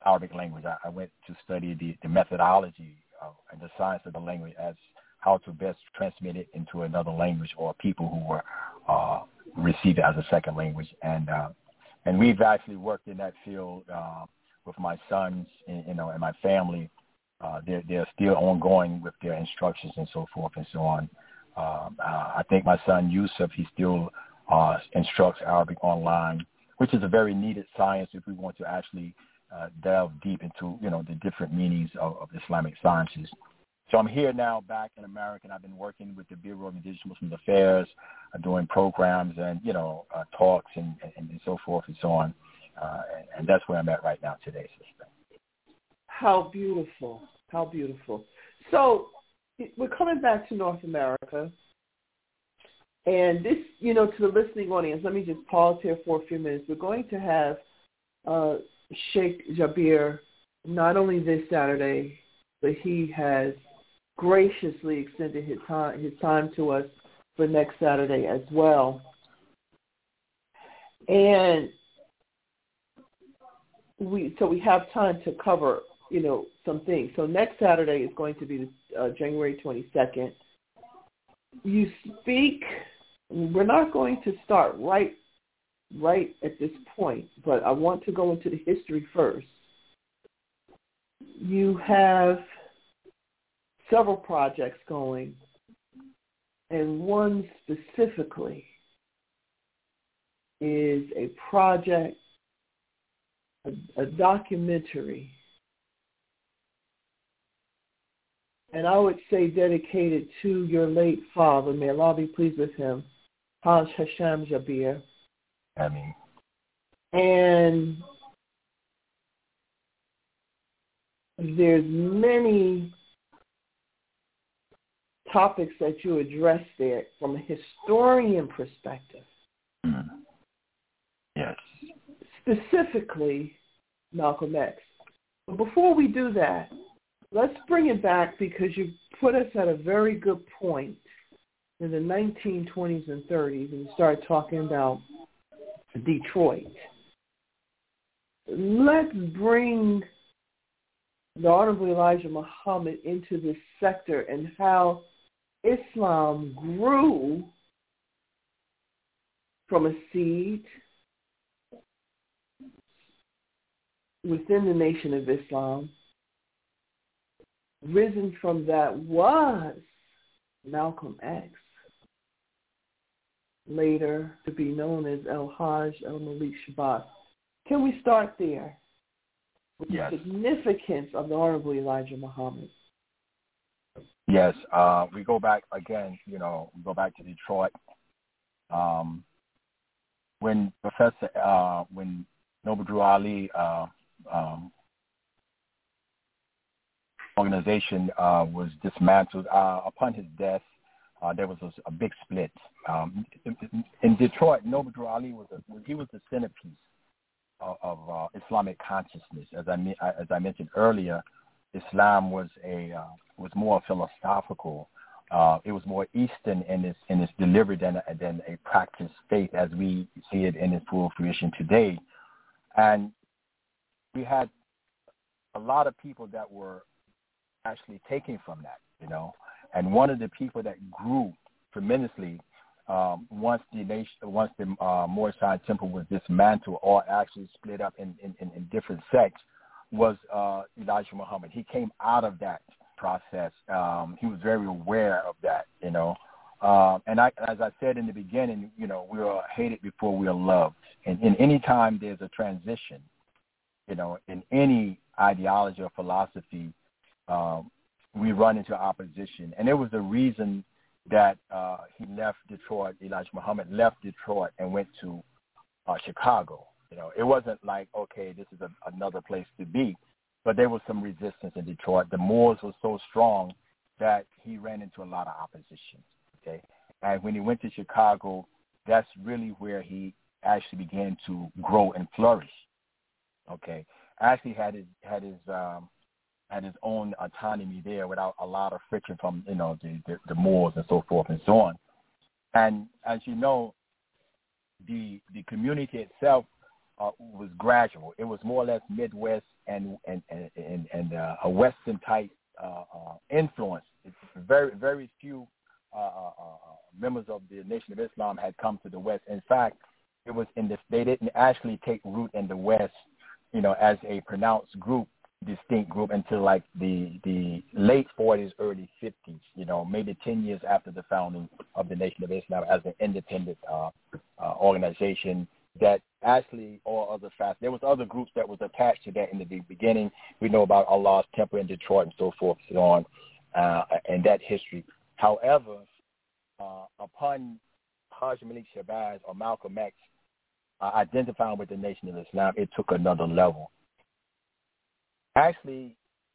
Arabic language. I, I went to study the, the methodology of, and the science of the language as how to best transmit it into another language or people who were uh, receive it as a second language. And uh, and we've actually worked in that field uh, with my sons, and, you know, and my family. Uh, they're, they're still ongoing with their instructions and so forth and so on. Uh, uh, I think my son Yusuf, he still uh, instructs Arabic online, which is a very needed science if we want to actually uh, delve deep into, you know, the different meanings of, of Islamic sciences. So I'm here now back in America, and I've been working with the Bureau of Indigenous Muslim Affairs, uh, doing programs and, you know, uh, talks and, and, and so forth and so on. Uh, and, and that's where I'm at right now today, sister. How beautiful. How beautiful. So we're coming back to North America. And this, you know, to the listening audience, let me just pause here for a few minutes. We're going to have uh, Sheikh Jabir not only this Saturday, but he has graciously extended his time, his time to us for next Saturday as well. And we so we have time to cover, you know, some things. So next Saturday is going to be uh, January twenty-second. You speak, we're not going to start right right at this point, but I want to go into the history first. You have several projects going, and one specifically is a project, a, a documentary, and I would say dedicated to your late father, may Allah be pleased with him, Haj Hasham Jabir. I mean, and there's many topics that you address there from a historian perspective. Mm. Yes. Specifically, Malcolm X. But before we do that, let's bring it back because you put us at a very good point in the nineteen twenties and thirties and you started talking about Detroit. Let's bring the Honorable Elijah Muhammad into this sector and how Islam grew from a seed within the Nation of Islam. Risen from that was Malcolm X, later to be known as El-Hajj El-Malik Shabazz. Can we start there with yes. the significance of the Honorable Elijah Muhammad? Yes, uh, we go back again, you know, we go back to Detroit. Um, when Professor, uh, when Noble Drew Ali uh, um, organization uh, was dismantled, uh, upon his death, uh, there was a, a big split. Um, in, in Detroit, Noble Drew Ali was a, he was the centerpiece of, of uh, Islamic consciousness. As I as I mentioned earlier, Islam was a uh, was more philosophical. Uh, it was more Eastern in its in its delivery than than a practiced faith as we see it in its full fruition today. And we had a lot of people that were actually taking from that, you know. And one of the people that grew tremendously um, once the nation, once the uh, Moorish Temple was dismantled or actually split up in, in, in different sects, was uh, Elijah Muhammad. He came out of that process. Um, he was very aware of that, you know. Uh, and I, as I said in the beginning, you know, we are hated before we are loved. And, and any time there's a transition, you know, in any ideology or philosophy, um, we run into opposition. And it was the reason that uh, he left Detroit, Elijah Muhammad left Detroit and went to uh, Chicago. You know, it wasn't like, okay, this is a, another place to be. But there was some resistance in Detroit. The Moors were so strong that he ran into a lot of opposition. Okay, and when he went to Chicago, that's really where he actually began to grow and flourish. Okay, actually had his had his um, had his own autonomy there without a lot of friction from you know the, the the Moors and so forth and so on. And as you know, the the community itself uh, was gradual. It was more or less Midwest and and and, and, and uh, a Western type uh, uh, influence. It's very very few uh, uh, members of the Nation of Islam had come to the West. In fact, it was in this. They didn't actually take root in the West, you know, as a pronounced group, distinct group until like the the late forties, early fifties. You know, maybe ten years after the founding of the Nation of Islam as an independent uh, uh, organization. That actually, all other facts. There was other groups that was attached to that in the beginning. We know about Allah's Temple in Detroit and so forth, so on, uh, and that history. However, uh, upon Haji Malik Shabazz or Malcolm X uh, identifying with the Nation of Islam, it took another level. Actually,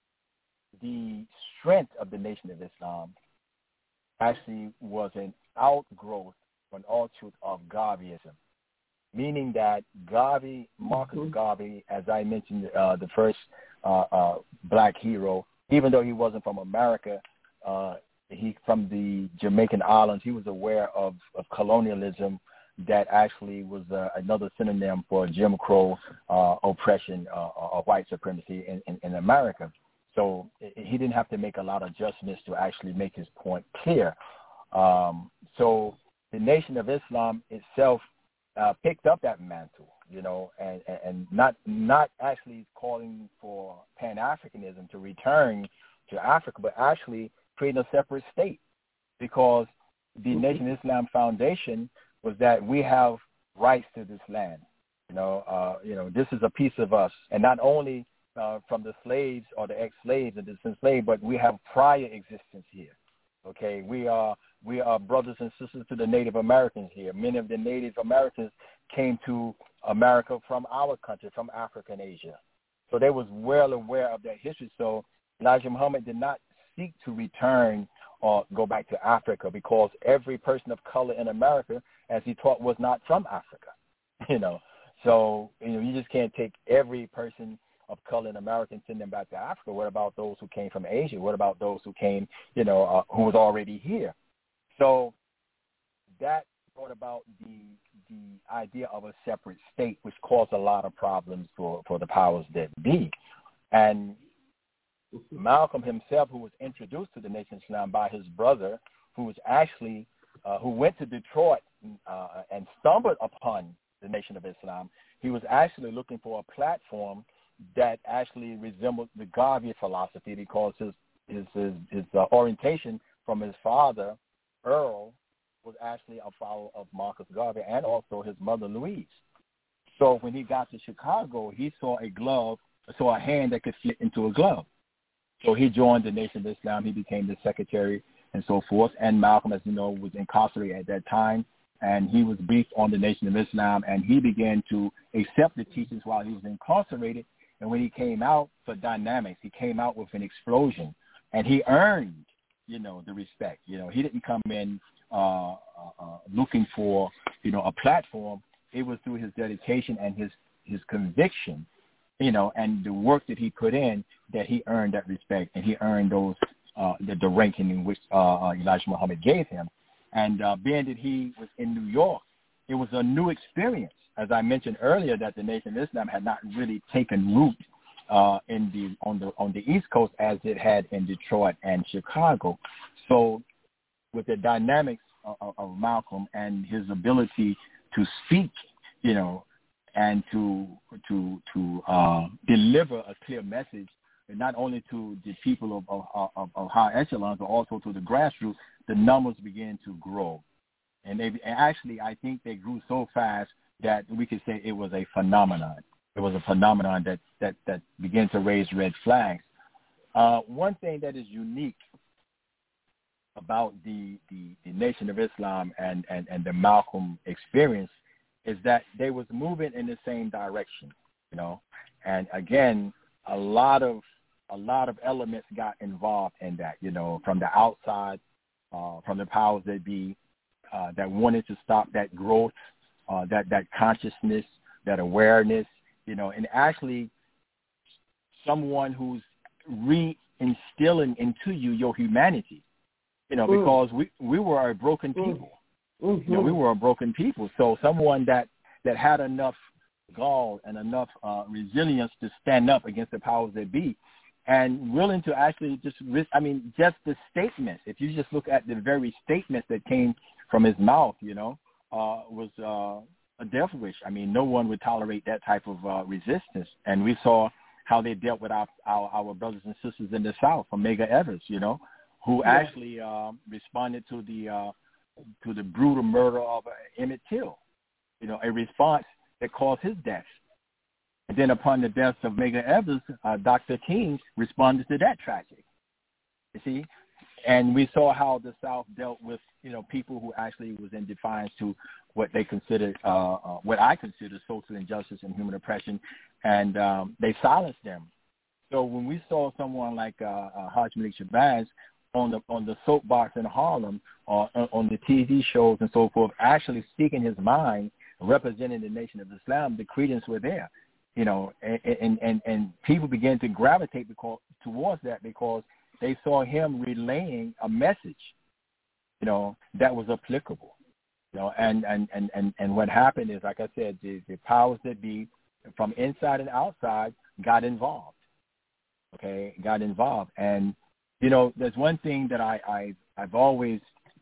the strength of the Nation of Islam actually was an outgrowth, an offshoot of Garveyism. Meaning that Garvey, Marcus mm-hmm. Garvey, as I mentioned, uh, the first uh, uh, black hero, even though he wasn't from America, uh, he from the Jamaican islands, he was aware of, of colonialism that actually was uh, another synonym for Jim Crow uh, oppression uh, or white supremacy in, in, in America. So he didn't have to make a lot of adjustments to actually make his point clear. Um, so the Nation of Islam itself Uh, picked up that mantle, you know, and, and not not actually calling for Pan-Africanism to return to Africa, but actually creating a separate state, because the mm-hmm. Nation of Islam Foundation was that we have rights to this land. You know, uh, you know, this is a piece of us, and not only uh, from the slaves or the ex-slaves and the enslaved, but we have prior existence here. Okay, we are we are brothers and sisters to the Native Americans here. Many of the Native Americans came to America from our country, from Africa and Asia. So they was well aware of that history. So Elijah Muhammad did not seek to return or go back to Africa, because every person of color in America, as he taught, was not from Africa. You know, so you know you just can't take every person of color in America and send them back to Africa. What about those who came from Asia? What about those who came, you know, uh, who was already here? So that brought about the the idea of a separate state, which caused a lot of problems for, for the powers that be. And Malcolm himself, who was introduced to the Nation of Islam by his brother, who was actually, uh, who went to Detroit uh, and stumbled upon the Nation of Islam, he was actually looking for a platform that actually resembled the Garvey philosophy, because his his his, his uh, orientation from his father, Earl, was actually a follower of Marcus Garvey, and also his mother, Louise. So when he got to Chicago, he saw a glove, saw a hand that could fit into a glove. So he joined the Nation of Islam. He became the secretary and so forth. And Malcolm, as you know, was incarcerated at that time, and he was briefed on the Nation of Islam, and he began to accept the teachings while he was incarcerated. And when he came out for dynamics, he came out with an explosion, and he earned, you know, the respect. You know, he didn't come in uh, uh, looking for, you know, a platform. It was through his dedication and his, his conviction, you know, and the work that he put in that he earned that respect, and he earned those, uh, the, the ranking in which uh, Elijah Muhammad gave him. And uh, being that he was in New York, it was a new experience. As I mentioned earlier, that the Nation of Islam had not really taken root uh, in the on the on the East Coast as it had in Detroit and Chicago. So, with the dynamics of, of Malcolm and his ability to speak, you know, and to to to uh, deliver a clear message, and not only to the people of, of, of, of high echelons, but also to the grassroots, the numbers began to grow. And they and actually, I think they grew so fast that we could say it was a phenomenon. It was a phenomenon that, that, that began to raise red flags. Uh, one thing that is unique about the, the, the Nation of Islam and, and, and the Malcolm experience is that they was moving in the same direction, you know. And again, a lot of a lot of elements got involved in that, you know, from the outside, uh, from the powers that be, uh, that wanted to stop that growth, uh, that, that consciousness, that awareness, you know, and actually someone who's re-instilling into you your humanity, you know, because mm. we, we were a broken people. Mm. Mm-hmm. You know, we were a broken people. So someone that, that had enough gall and enough uh, resilience to stand up against the powers that be, and willing to actually just risk. I mean, just the statements. If you just look at the very statements that came from his mouth, you know, uh, was uh, a death wish. I mean, no one would tolerate that type of uh, resistance. And we saw how they dealt with our, our, our brothers and sisters in the South, from Medgar Evers, you know, who yeah. actually uh, responded to the uh, to the brutal murder of uh, Emmett Till, you know, a response that caused his death. And then upon the death of Medgar Evers, uh, Doctor King responded to that tragedy, you see. And we saw how the South dealt with, you know, people who actually was in defiance to what they considered, uh, uh, what I consider social injustice and human oppression, and um, they silenced them. So when we saw someone like uh, uh, Hajj Malik Shabazz on the on the soapbox in Harlem, or uh, on the T V shows and so forth, actually speaking his mind, representing the Nation of Islam, the credence were there, you know, and and, and, and people began to gravitate because, towards that because they saw him relaying a message, you know, that was applicable, you know, and, and, and, and, and what happened is, like I said, the, the powers that be from inside and outside got involved, okay, got involved. And, you know, there's one thing that I, I, I've always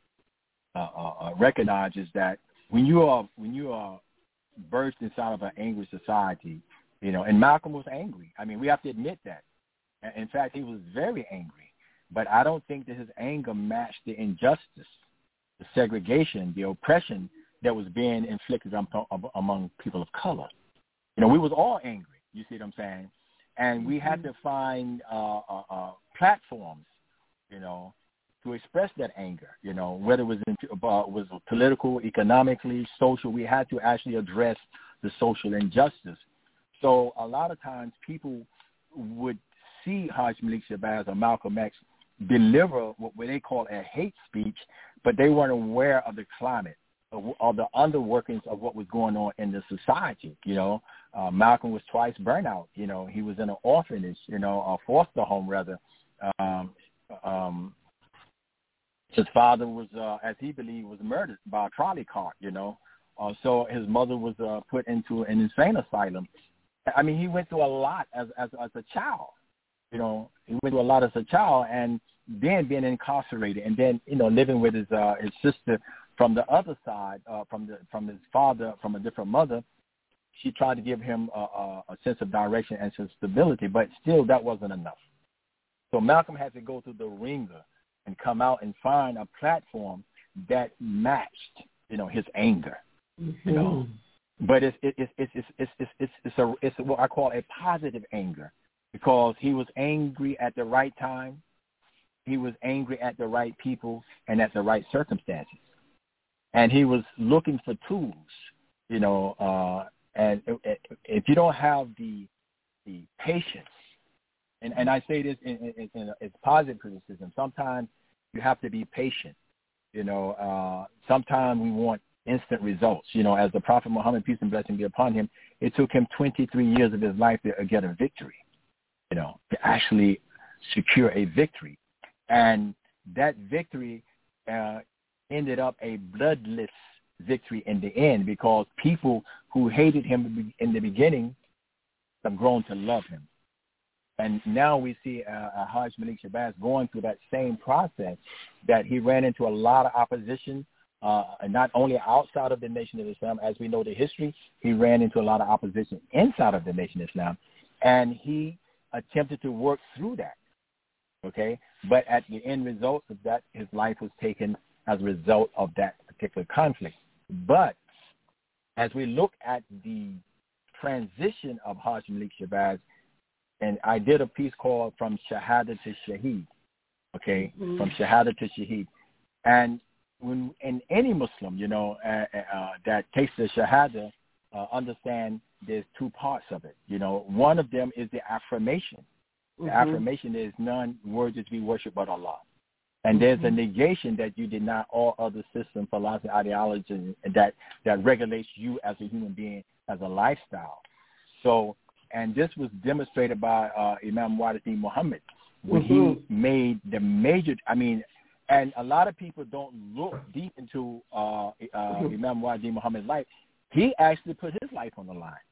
uh, uh, recognized is that when you are, when you are birthed inside of an angry society, you know, and Malcolm was angry. I mean, we have to admit that. In fact, he was very angry, but I don't think that his anger matched the injustice, the segregation, the oppression that was being inflicted among people of color. You know, we was all angry, you see what I'm saying? And we had to find uh, uh, uh, platforms, you know, to express that anger, you know, whether it was, in, uh, was political, economically, social. We had to actually address the social injustice. So a lot of times people would see Hajj Malik Shabazz or Malcolm X deliver what they call a hate speech, but they weren't aware of the climate or, or the underworkings of what was going on in the society. You know, uh, Malcolm was twice burnt out. You know, he was in an orphanage, you know, a foster home rather. Um, um, his father was, uh, as he believed, was murdered by a trolley cart. You know, uh, so his mother was uh, put into an insane asylum. I mean, he went through a lot as as, as a child. You know, he went through a lot as a child, and then being incarcerated, and then, you know, living with his uh, his sister from the other side, uh, from the from his father, from a different mother. She tried to give him a, a, a sense of direction and some stability, but still that wasn't enough. So Malcolm had to go through the ringer and come out and find a platform that matched, you know, his anger. Mm-hmm. You know, but it's it's it's it's it's it's it's, it's a it's what I call a positive anger. Because he was angry at the right time, he was angry at the right people and at the right circumstances. And he was looking for tools, you know, uh, and if you don't have the the patience, and, and I say this in, in, in, in positive criticism, sometimes you have to be patient, you know, uh, sometimes we want instant results. You know, as the Prophet Muhammad, peace and blessing be upon him, it took him twenty-three years of his life to get a victory. You know, to actually secure a victory. And that victory uh, ended up a bloodless victory in the end, because people who hated him in the beginning have grown to love him. And now we see uh, uh, Hajj Malik Shabazz going through that same process, that he ran into a lot of opposition, uh, not only outside of the Nation of Islam. As we know the history, he ran into a lot of opposition inside of the Nation of Islam. And he attempted to work through that, okay? But at the end result of that, his life was taken as a result of that particular conflict. But as we look at the transition of Hajj Malik Shabazz, and I did a piece called From Shahada to Shaheed, okay? Mm-hmm. From Shahada to Shaheed. And when in any Muslim, you know, uh, uh, that takes the Shahada, uh, understand there's two parts of it. You know, one of them is the affirmation. The mm-hmm. affirmation is none worthy to be worshipped but Allah. And mm-hmm. there's a negation that you deny all other systems, philosophy, ideology that, that regulates you as a human being, as a lifestyle. So, and this was demonstrated by uh, Imam Wahid Muhammad when mm-hmm. he made the major, I mean, and a lot of people don't look deep into uh, uh, mm-hmm. Imam Wahid Muhammad's life. He actually put his life on the line.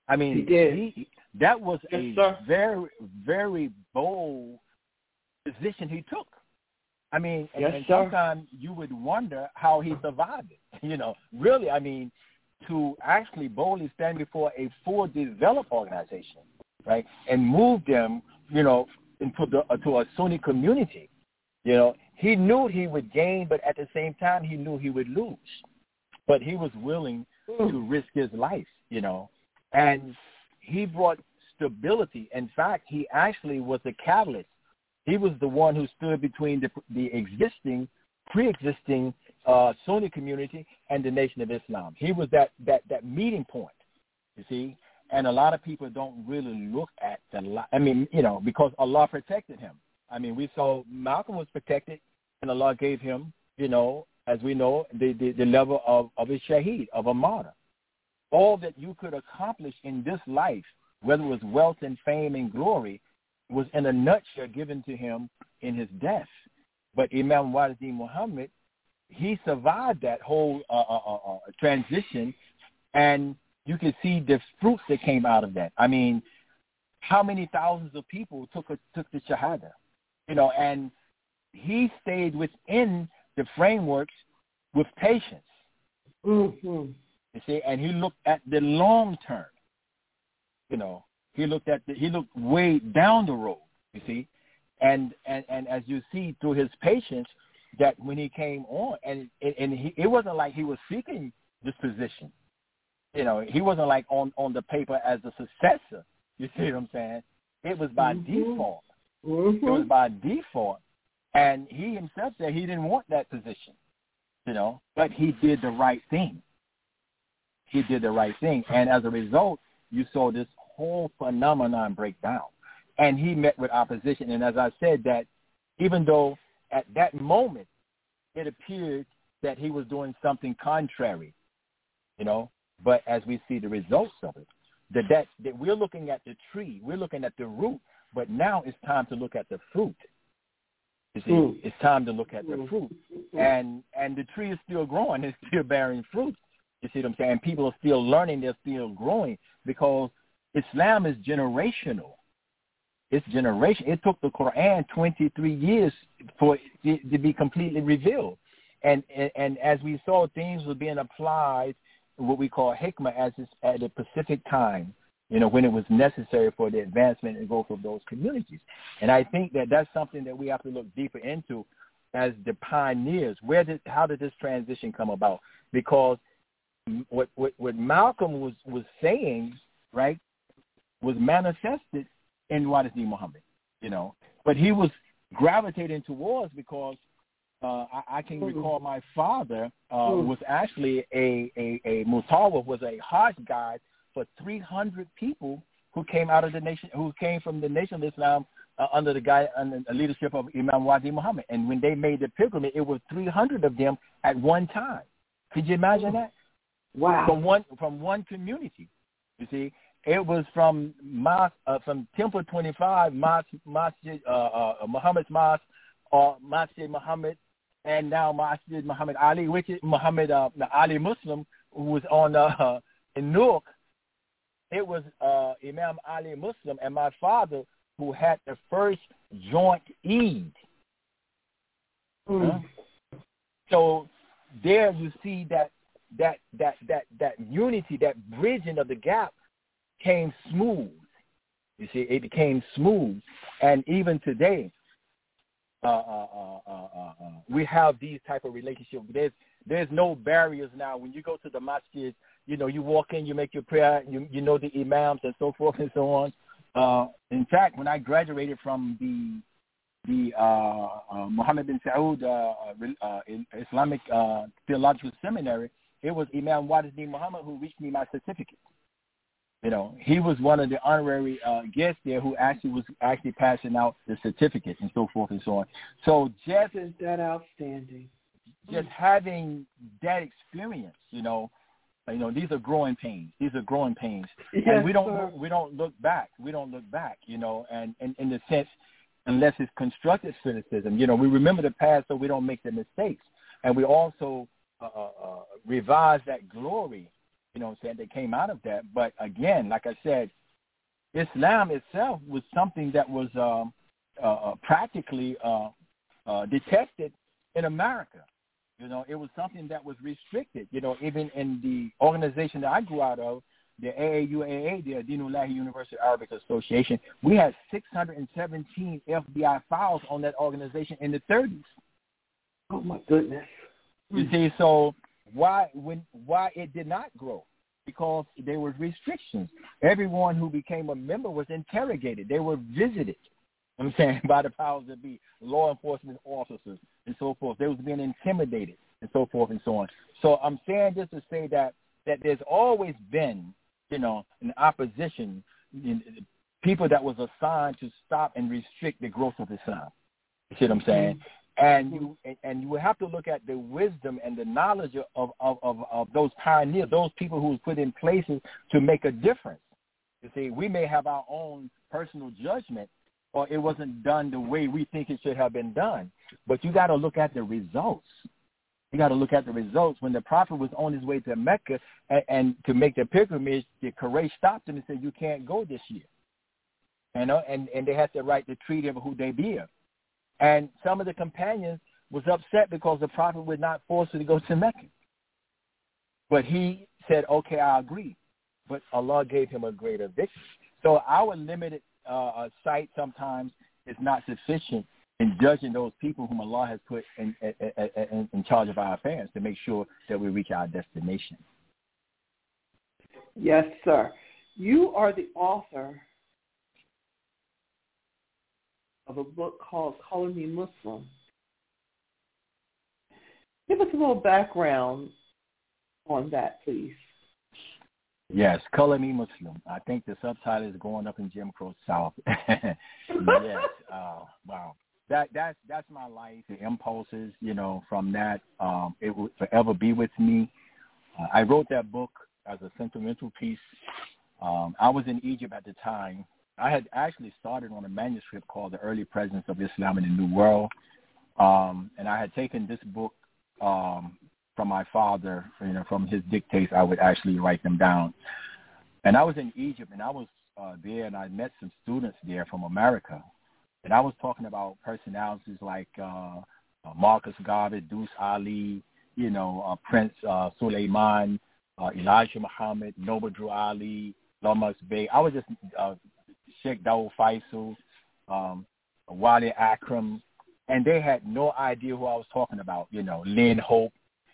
I mean, he did. He, that was yes, a sir. very, very bold position he took. I mean, yes, and, and sir. sometimes you would wonder how he survived it. You know, really, I mean, to actually boldly stand before a full developed organization, right, and move them, you know, into the uh, to a Sunni community. You know, he knew he would gain, but at the same time, he knew he would lose. But he was willing mm. to risk his life, you know, and he brought stability. In fact, he actually was the catalyst. He was the one who stood between the, the existing, pre-existing uh, Sunni community and the Nation of Islam. He was that, that, that meeting point, you see. And a lot of people don't really look at the, I mean, you know, because Allah protected him. I mean, we saw Malcolm was protected, and Allah gave him, you know, as we know, the, the, the level of, of a shaheed, of a martyr. All that you could accomplish in this life, whether it was wealth and fame and glory, was in a nutshell given to him in his death. But Imam Wa'ad-Din Muhammad, he survived that whole uh, uh, uh, transition, and you can see the fruits that came out of that. I mean, how many thousands of people took a, took the Shahada, you know, and he stayed within the frameworks with patience. Mm-hmm. You see, and he looked at the long term. You know, he looked at the, he looked way down the road. You see, and and, and as you see through his patience, that when he came on, and and, and he, it wasn't like he was seeking this position. You know, he wasn't like on, on the paper as a successor. You see what I'm saying? It was by mm-hmm. default. Mm-hmm. It was by default. And he himself said he didn't want that position, you know, but he did the right thing. He did the right thing. And as a result, you saw this whole phenomenon break down. And he met with opposition. And as I said, that even though at that moment it appeared that he was doing something contrary, you know, but as we see the results of it, that, that, that we're looking at the tree, we're looking at the root, but now it's time to look at the fruit. You see, mm. it's time to look at the mm. fruit. And and the tree is still growing, it's still bearing fruit. You see what I'm saying? And people are still learning, they're still growing, because Islam is generational. It's generation. It took the Quran twenty-three years for it to be completely revealed. And, and, and as we saw, things were being applied, what we call hikmah, as it's at a specific time, you know, when it was necessary for the advancement and growth of those communities. And I think that that's something that we have to look deeper into as the pioneers. Where did, how did this transition come about? Because what what, what Malcolm was, was saying, right, was manifested in Wa'ad-Din Muhammad, you know. But he was gravitating towards, because uh, I, I can recall my father uh, was actually a, a, a Mutawwif, was a Hajj guide for three hundred people who came out of the nation, who came from the Nation of Islam uh, under the guy, under the leadership of Imam Wa'ad-Din Muhammad. And when they made the pilgrimage, it was three hundred of them at one time. Could you imagine that? Wow. From one from one community, you see. It was from Mosque, uh, from Temple twenty-five, Mosque, Masjid, uh, uh, Muhammad's Mosque, or Masjid Muhammad, and now Masjid Muhammad Ali, which is Muhammad uh, Ali Muslim, who was on uh, in Newark. It was uh, Imam Ali Muslim and my father who had the first joint Eid. Mm. Huh? So there you see that that that that that unity, that bridging of the gap, came smooth. You see, it became smooth. And even today, uh, uh, uh, uh, uh, we have these type of relationships. There's there's no barriers now. When you go to the masjid, you know, you walk in, you make your prayer, you you know the imams and so forth and so on. Uh, in fact, when I graduated from the the uh, uh, Muhammad bin Saud uh, uh, Islamic uh, Theological Seminary, it was Imam Wa'ad-Din Muhammad who reached me my certificate. You know, he was one of the honorary uh, guests there who actually was actually passing out the certificate and so forth and so on. So just is that outstanding? Just having that experience, you know, you know, these are growing pains. These are growing pains, yes, and we don't sir. we don't look back. We don't look back, you know, and, and in the sense, unless it's constructive criticism, you know, we remember the past so we don't make the mistakes, and we also uh, uh, revise that glory. you know what I'm saying, that came out of that. But again, like I said, Islam itself was something that was um, uh, practically uh, uh, detested in America. You know, it was something that was restricted. You know, even in the organization that I grew out of, the A A U A A, the Adinullahi Universal Arabic Association, we had six hundred seventeen F B I files on that organization in the thirties. Oh, my goodness. You see, so why when why it did not grow? Because there were restrictions. Everyone who became a member was interrogated. They were visited, I'm saying, by the powers that be, law enforcement officers and so forth. They was being intimidated and so forth and so on. So I'm saying this to say that, that there's always been, you know, an opposition, in, people that was assigned to stop and restrict the growth of Islam. You see what I'm saying? Mm-hmm. And you and you will have to look at the wisdom and the knowledge of, of, of, of those pioneers, those people who was put in places to make a difference. You see, we may have our own personal judgment, or it wasn't done the way we think it should have been done. But you got to look at the results. You got to look at the results. When the Prophet was on his way to Mecca and, and to make the pilgrimage, the Quraysh stopped him and said, "You can't go this year." You know, and, and they had to write the Treaty of Hudaybiyah. And some of the companions was upset because the Prophet would not force her to go to Mecca. But he said, okay, I agree. But Allah gave him a greater victory. So our limited uh, sight sometimes is not sufficient in judging those people whom Allah has put in, in, in charge of our affairs to make sure that we reach our destination. Yes, sir. You are the author of a book called Color Me Muslim. Give us a little background on that, please. Yes, Color Me Muslim. I think the subtitle is going up in Jim Crow South. Yes. Uh, wow. That that's that's my life. The impulses, you know, from that, um, it will forever be with me. Uh, I wrote that book as a sentimental piece. Um, I was in Egypt at the time. I had actually started on a manuscript called The Early Presence of Islam in the New World. Um, and I had taken this book um, from my father, you know, from his dictates. I would actually write them down. And I was in Egypt, and I was uh, there, and I met some students there from America. And I was talking about personalities like uh, uh, Marcus Garvey, Deuce Ali, you know, uh, Prince uh, Suleiman, uh, Elijah Muhammad, Noble Drew Ali, Lomax Bey. I was just... Uh, Sheikh Dawood Faisal, um, Wali Akram, and they had no idea who I was talking about, you know, Lynn Hope.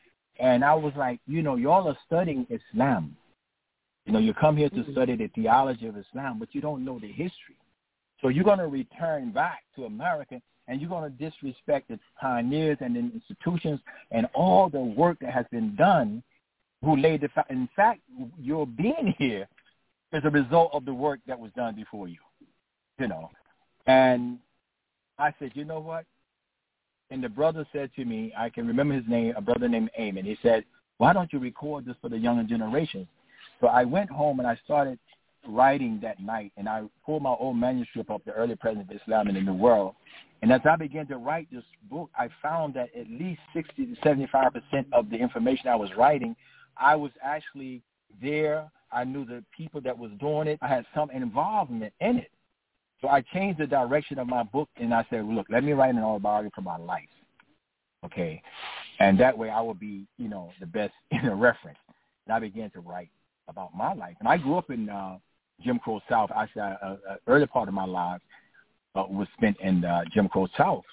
And I was like, you know, y'all are studying Islam. You know, you come here to study the theology of Islam, but you don't know the history. So you're going to return back to America, and you're going to disrespect the pioneers and the institutions and all the work that has been done who laid the fa- in fact, your being here as a result of the work that was done before you, you know. And I said, you know what? And the brother said to me, I can remember his name, a brother named Eamon. He said, why don't you record this for the younger generation? So I went home and I started writing that night, and I pulled my old manuscript of The Early Presence of Islam in the New World. And as I began to write this book, I found that at least sixty to seventy-five percent of the information I was writing, I was actually there. I knew the people that was doing it. I had some involvement in it. So I changed the direction of my book, and I said, look, let me write an autobiography for my life, okay? And that way I will be, you know, the best in a reference. And I began to write about my life. And I grew up in uh, Jim Crow South. Actually, an uh, uh, early part of my life uh, was spent in uh, Jim Crow South.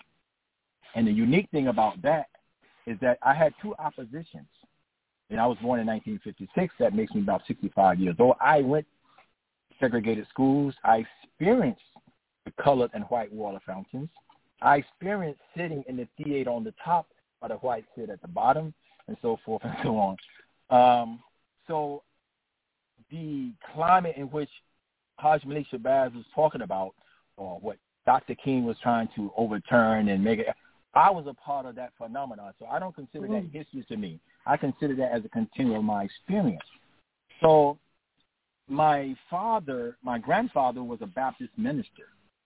And the unique thing about that is that I had two oppositions. And I was born in nineteen fifty-six. That makes me about sixty-five years old. I went to segregated schools. I experienced the colored and white water fountains. I experienced sitting in the theater on the top while the whites sit at the bottom, and so forth and so on. Um, so the climate in which Hajj Malik Shabazz was talking about, or what Doctor King was trying to overturn and make it, I was a part of that phenomenon. So I don't consider mm. that history to me. I consider that as a continuum of my experience. So my father, my grandfather was a Baptist minister.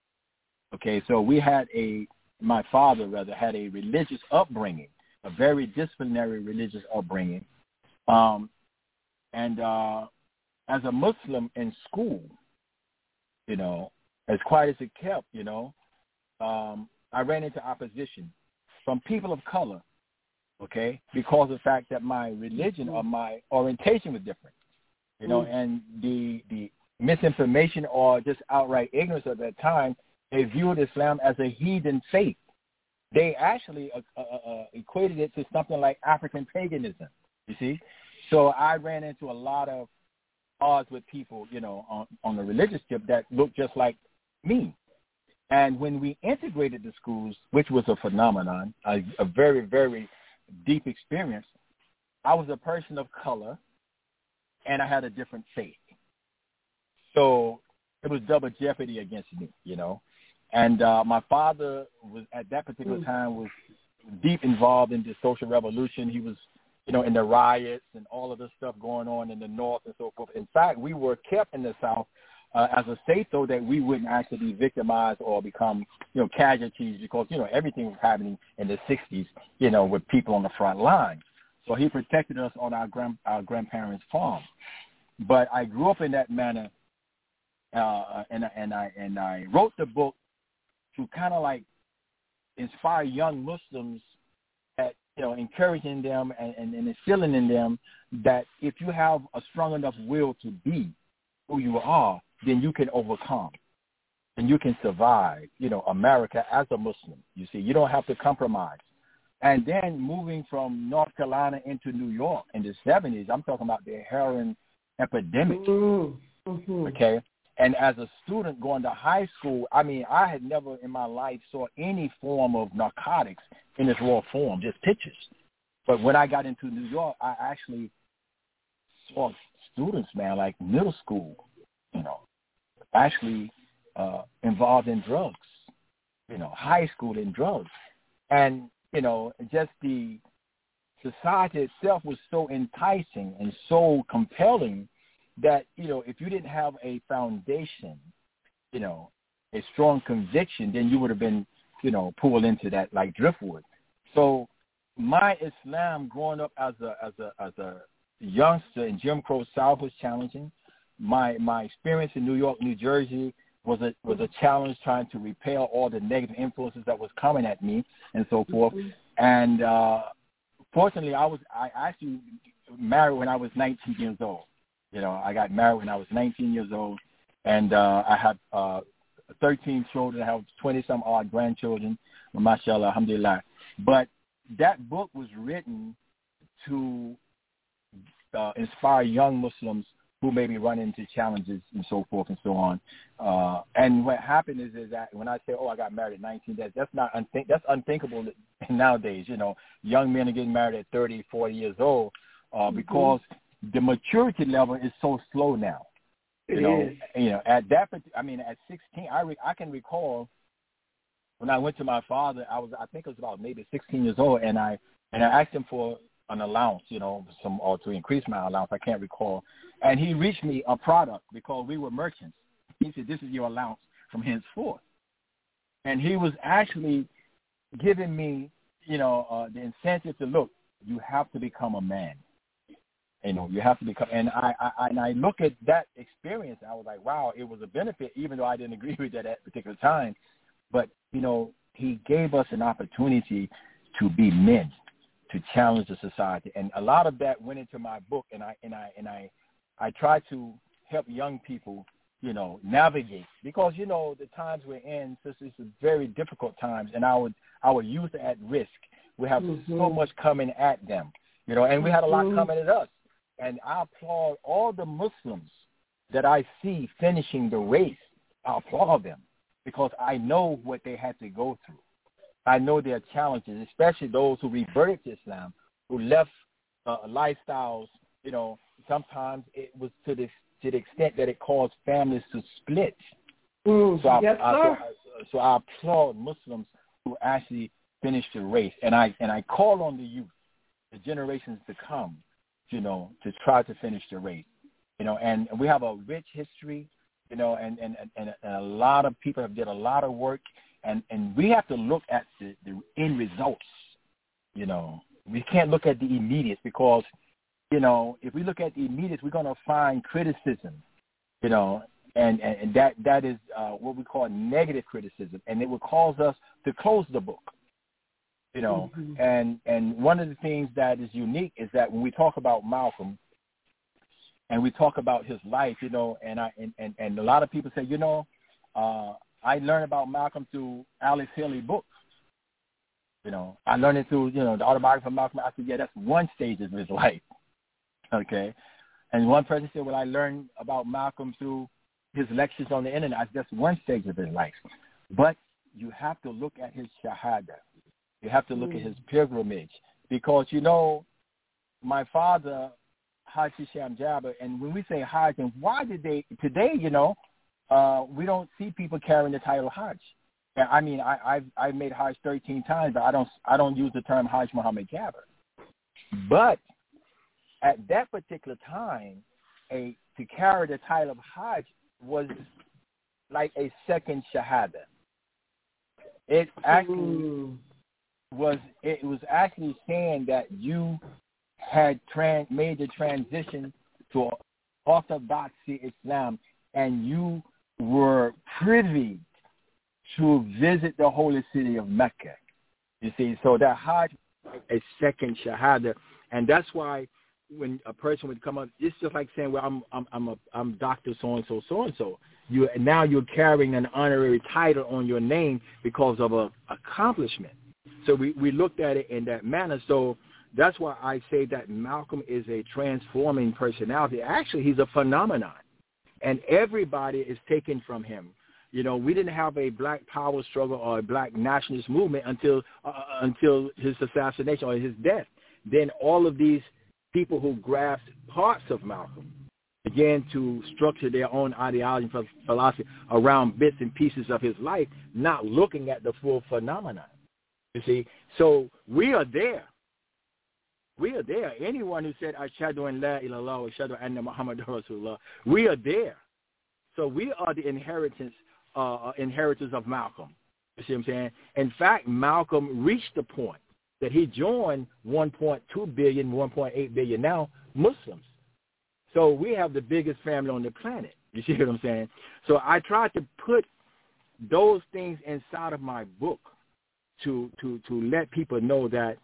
Okay, so we had a, my father rather, had a religious upbringing, a very disciplinary religious upbringing. Um, And uh, as a Muslim in school, you know, as quiet as it kept, you know, um, I ran into opposition from people of color, okay, because of the fact that my religion or my orientation was different, you know, mm. and the the misinformation or just outright ignorance at that time, they viewed Islam as a heathen faith. They actually uh, uh, uh, equated it to something like African paganism, you see. So I ran into a lot of odds with people, you know, on, on the religious tip that looked just like me. And when we integrated the schools, which was a phenomenon, a, a very, very deep experience, I was a person of color, and I had a different faith. So it was double jeopardy against me, you know. And uh, my father was at that particular time was deep involved in the social revolution. He was, you know, in the riots and all of this stuff going on in the North and so forth. In fact, we were kept in the South uh, as a state so that we wouldn't actually be victimized or become, you know, casualties because, you know, everything was happening in the sixties, you know, with people on the front line. So he protected us on our grand our grandparents' farm. But I grew up in that manner, uh, and and I and I wrote the book to kind of like inspire young Muslims at, you know, encouraging them and, and, and instilling in them that if you have a strong enough will to be who you are, then you can overcome and you can survive, you know, America as a Muslim. You see, you don't have to compromise. And then moving from North Carolina into New York in the seventies, I'm talking about the heroin epidemic, mm-hmm. okay? And as a student going to high school, I mean, I had never in my life saw any form of narcotics in its raw form, just pictures. But when I got into New York, I actually saw students, man, like middle school, you know, actually uh, involved in drugs, you know, high school in drugs. And, you know, just the society itself was so enticing and so compelling that, you know, if you didn't have a foundation, you know, a strong conviction, then you would have been, you know, pulled into that like driftwood. So my Islam growing up as a as a as a youngster in Jim Crow South was challenging. My my experience in New York, New Jersey was a was a challenge, trying to repel all the negative influences that was coming at me and so forth. Mm-hmm. And uh, fortunately, I was I actually married when I was nineteen years old. You know, I got married when I was nineteen years old, and uh, I have uh, thirteen children. I have twenty-some odd grandchildren, mashallah, alhamdulillah. But that book was written to uh, inspire young Muslims who maybe run into challenges and so forth and so on. Uh, and what happened is, is that when I say, oh, I got married at nineteen, that, that's not unthink- that's unthinkable nowadays. You know, young men are getting married at thirty, forty years old uh, mm-hmm. because the maturity level is so slow now. You it know, is. you know, at that, I mean, at sixteen, I re, I can recall when I went to my father. I was, I think, I was about maybe sixteen years old, and I and I asked him for an allowance, you know, some or to increase my allowance. I can't recall, and he reached me a product because we were merchants. He said, "This is your allowance from henceforth," and he was actually giving me, you know, uh, the incentive to look. You have to become a man. You know, you have to become, and I, I and I look at that experience, I was like, wow, it was a benefit, even though I didn't agree with that at that particular time. But, you know, he gave us an opportunity to be men, to challenge the society. And a lot of that went into my book, and I and I and I I try to help young people, you know, navigate, because, you know, the times we're in, this is very difficult times, and our our youth are at risk. We have mm-hmm. so much coming at them, you know, and we had a lot coming at us. And I applaud all the Muslims that I see finishing the race. I applaud them because I know what they had to go through. I know their challenges, especially those who reverted to Islam, who left uh, lifestyles. You know, sometimes it was to the to the extent that it caused families to split. Mm, so, I, yes, I, I, so, so I applaud Muslims who actually finished the race, and I and I call on the youth, the generations to come, you know, to try to finish the race, you know, and we have a rich history, you know, and, and, and, and a lot of people have did a lot of work, and, and we have to look at the, the end results, you know. We can't look at the immediate because you know, if we look at the immediate, we're going to find criticism, you know, and, and, and that, that is uh, what we call negative criticism, and it will cause us to close the book, you know. Mm-hmm. And, and one of the things that is unique is that when we talk about Malcolm and we talk about his life, you know, and, I, and, and, and a lot of people say, you know, uh, I learned about Malcolm through Alex Haley books. You know, I learned it through, you know, the autobiography of Malcolm. I said, yeah, that's one stage of his life. Okay. And one person said, well, I learned about Malcolm through his lectures on the internet. I said, that's one stage of his life. But you have to look at his shahada. You have to look mm. at his pilgrimage. Because, you know, my father, Hajj Hisham Jabber, and when we say Hajj, and why did they, today, you know, uh, we don't see people carrying the title Hajj. I mean, I, I've I've made Hajj thirteen times, but I don't I don't use the term Hajj Muhammad Jabber. But at that particular time, a to carry the title of Hajj was like a second shahada. It actually Ooh. was it was actually saying that you had trans, made the transition to Orthodoxy Islam, and you were privy to visit the holy city of Mecca. You see, so that Hajj is a second shahada, and that's why when a person would come up, it's just like saying, "Well, I'm I'm I'm a I'm Doctor So and So So and So." You now you're carrying an honorary title on your name because of a accomplishment. So we we looked at it in that manner. So that's why I say that Malcolm is a transforming personality. Actually, he's a phenomenon, and everybody is taken from him. You know, we didn't have a black power struggle or a black nationalist movement until uh, until his assassination or his death. Then all of these people who grasped parts of Malcolm began to structure their own ideology and philosophy around bits and pieces of his life, not looking at the full phenomenon. You see, so we are there. We are there. Anyone who said, Ashhadu an la ilallah wa ashhadu anna Muhammadan Rasulullah, we are there. So we are the inheritance Uh, inheritors of Malcolm. You see what I'm saying? In fact, Malcolm reached the point that he joined one point two billion, one point eight billion now Muslims. So we have the biggest family on the planet. You see what I'm saying? So I tried to put those things inside of my book to to to let people know that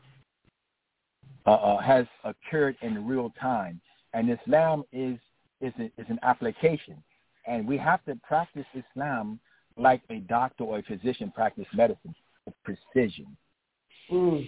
uh, uh, has occurred in real time, and Islam is is a, is an application. And we have to practice Islam like a doctor or a physician practice medicine with precision. Mm.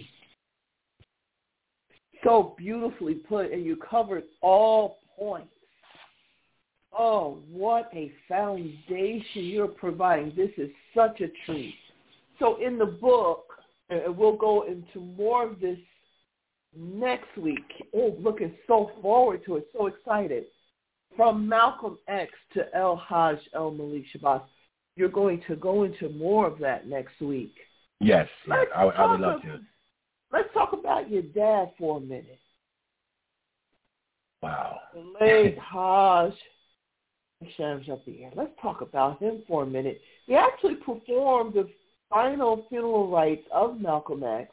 So beautifully put, and you covered all points. Oh, what a foundation you're providing. This is such a treat. So in the book, and we'll go into more of this next week. Oh, looking so forward to it, so excited. From Malcolm X to El Hajj El Malik Shabazz, you're going to go into more of that next week. Yes, yes I, I would love to. Let's talk about your dad for a minute. Wow. The late Hajj Hisham Jabir. Let's talk about him for a minute. He actually performed the final funeral rites of Malcolm X.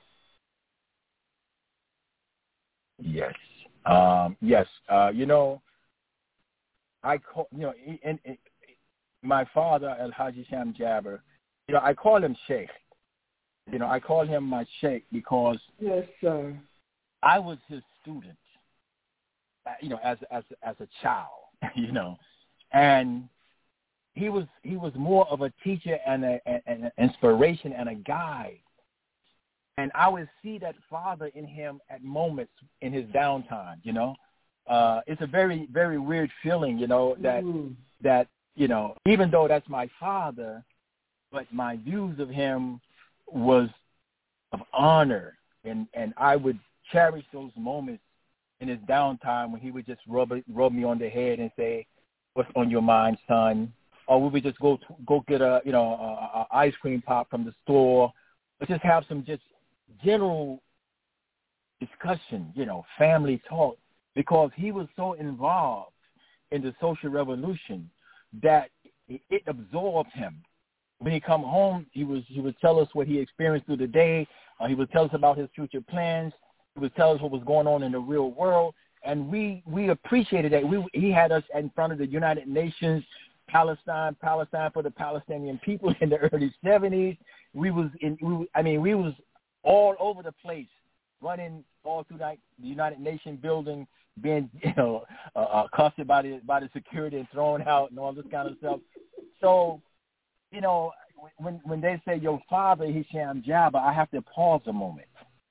Yes. Um, yes. Uh, you know, I call, you know, in, in, my father, El Hajj Hisham Jabber, you know, I call him Sheikh. You know, I call him my Sheikh because yes, sir. I was his student, you know, as as as a child, you know, and he was he was more of a teacher and a, an, an inspiration and a guide. And I would see that father in him at moments in his downtime, you know. Uh, it's a very, very weird feeling, you know, that, mm. that, you know, even though that's my father, but my views of him was of honor. And, and I would cherish those moments in his downtime when he would just rub, rub me on the head and say, what's on your mind, son? Or we would just go, to, go get a, you know, a, a ice cream pop from the store, or just have some just general discussion, you know, family talk. Because he was so involved in the social revolution that it absorbed him. When he come home, he was he would tell us what he experienced through the day. Uh, he would tell us about his future plans. He would tell us what was going on in the real world. and we we appreciated that. We he had us in front of the United Nations, Palestine, Palestine for the Palestinian people in the early seventies. We was in, we, I mean, we was all over the place, running all through the United Nations building, being, you know, uh, accosted by the by the security and thrown out and all this kind of stuff. So, you know, when when they say your father Hisham Jabba, I have to pause a moment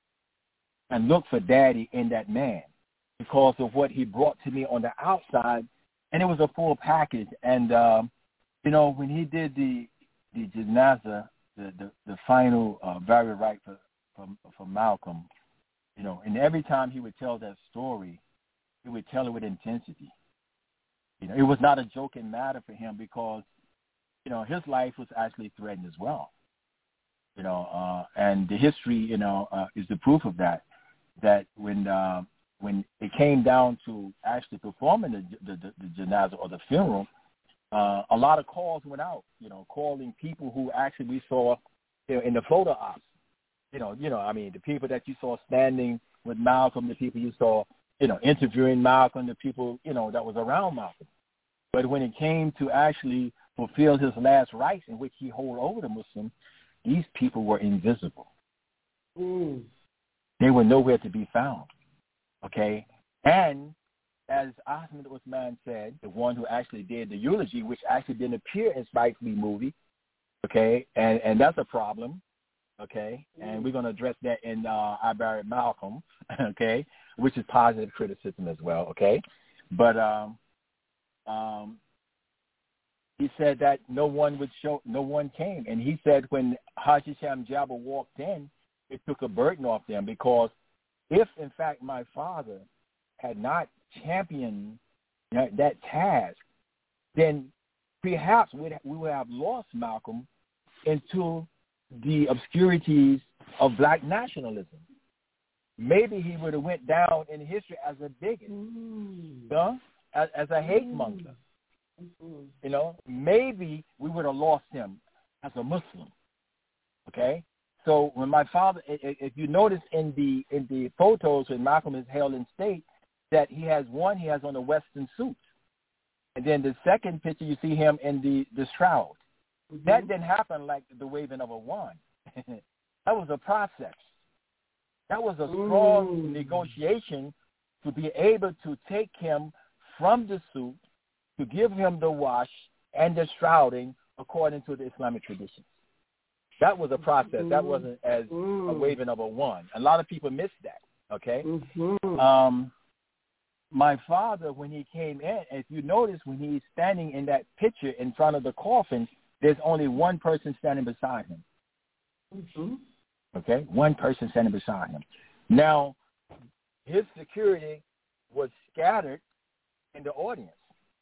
and look for Daddy in that man because of what he brought to me on the outside, and it was a full package. And um, you know, when he did the the janaza, the the, the final uh, very right for, for for Malcolm, you know, and every time he would tell that story, he would tell it with intensity. You know, it was not a joking matter for him because, you know, his life was actually threatened as well. You know, uh, and the history, you know, uh, is the proof of that. That when uh, when it came down to actually performing the the, the, the janaza or the funeral, uh, a lot of calls went out. You know, calling people who actually we saw, you know, in the photo ops. You know, you know, I mean, the people that you saw standing with Malcolm, the people you saw, you know, interviewing Malcolm, the people, you know, that was around Malcolm. But when it came to actually fulfill his last rites in which he held over the Muslim, these people were invisible. Mm. They were nowhere to be found, okay? And as Ahmed Usman said, the one who actually did the eulogy, which actually didn't appear in Spike Lee movie, okay, and, and that's a problem, okay? And we're going to address that in uh, I Buried Malcolm, okay, which is positive criticism as well, okay? But um, um, he said that no one would show, no one came. And he said when Haji Sham Jabba walked in, it took a burden off them because if, in fact, my father had not championed that, that task, then perhaps we'd, we would have lost Malcolm into the obscurities of black nationalism. Maybe he would have went down in history as a bigot, mm. you know, as, as a hate monger. Mm-hmm. You know, maybe we would have lost him as a Muslim. Okay, so when my father, if you notice in the in the photos when Malcolm is held in state, that he has one, he has on a Western suit, and then the second picture you see him in the the shroud. Mm-hmm. That didn't happen like the waving of a wand. That was a process. That was a strong mm. negotiation to be able to take him from the suit, to give him the wash and the shrouding according to the Islamic traditions. That was a process. Mm. That wasn't as mm. a waving of a wand. A lot of people miss that, okay? Mm-hmm. Um, my father, when he came in, if you notice when he's standing in that picture in front of the coffin, there's only one person standing beside him. Mm-hmm. Okay, one person standing beside him. Now, his security was scattered in the audience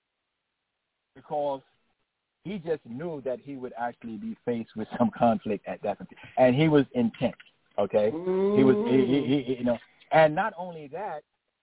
because he just knew that he would actually be faced with some conflict at that time, and he was intense. Okay, mm. he was, he, he, he, you know, and not only that,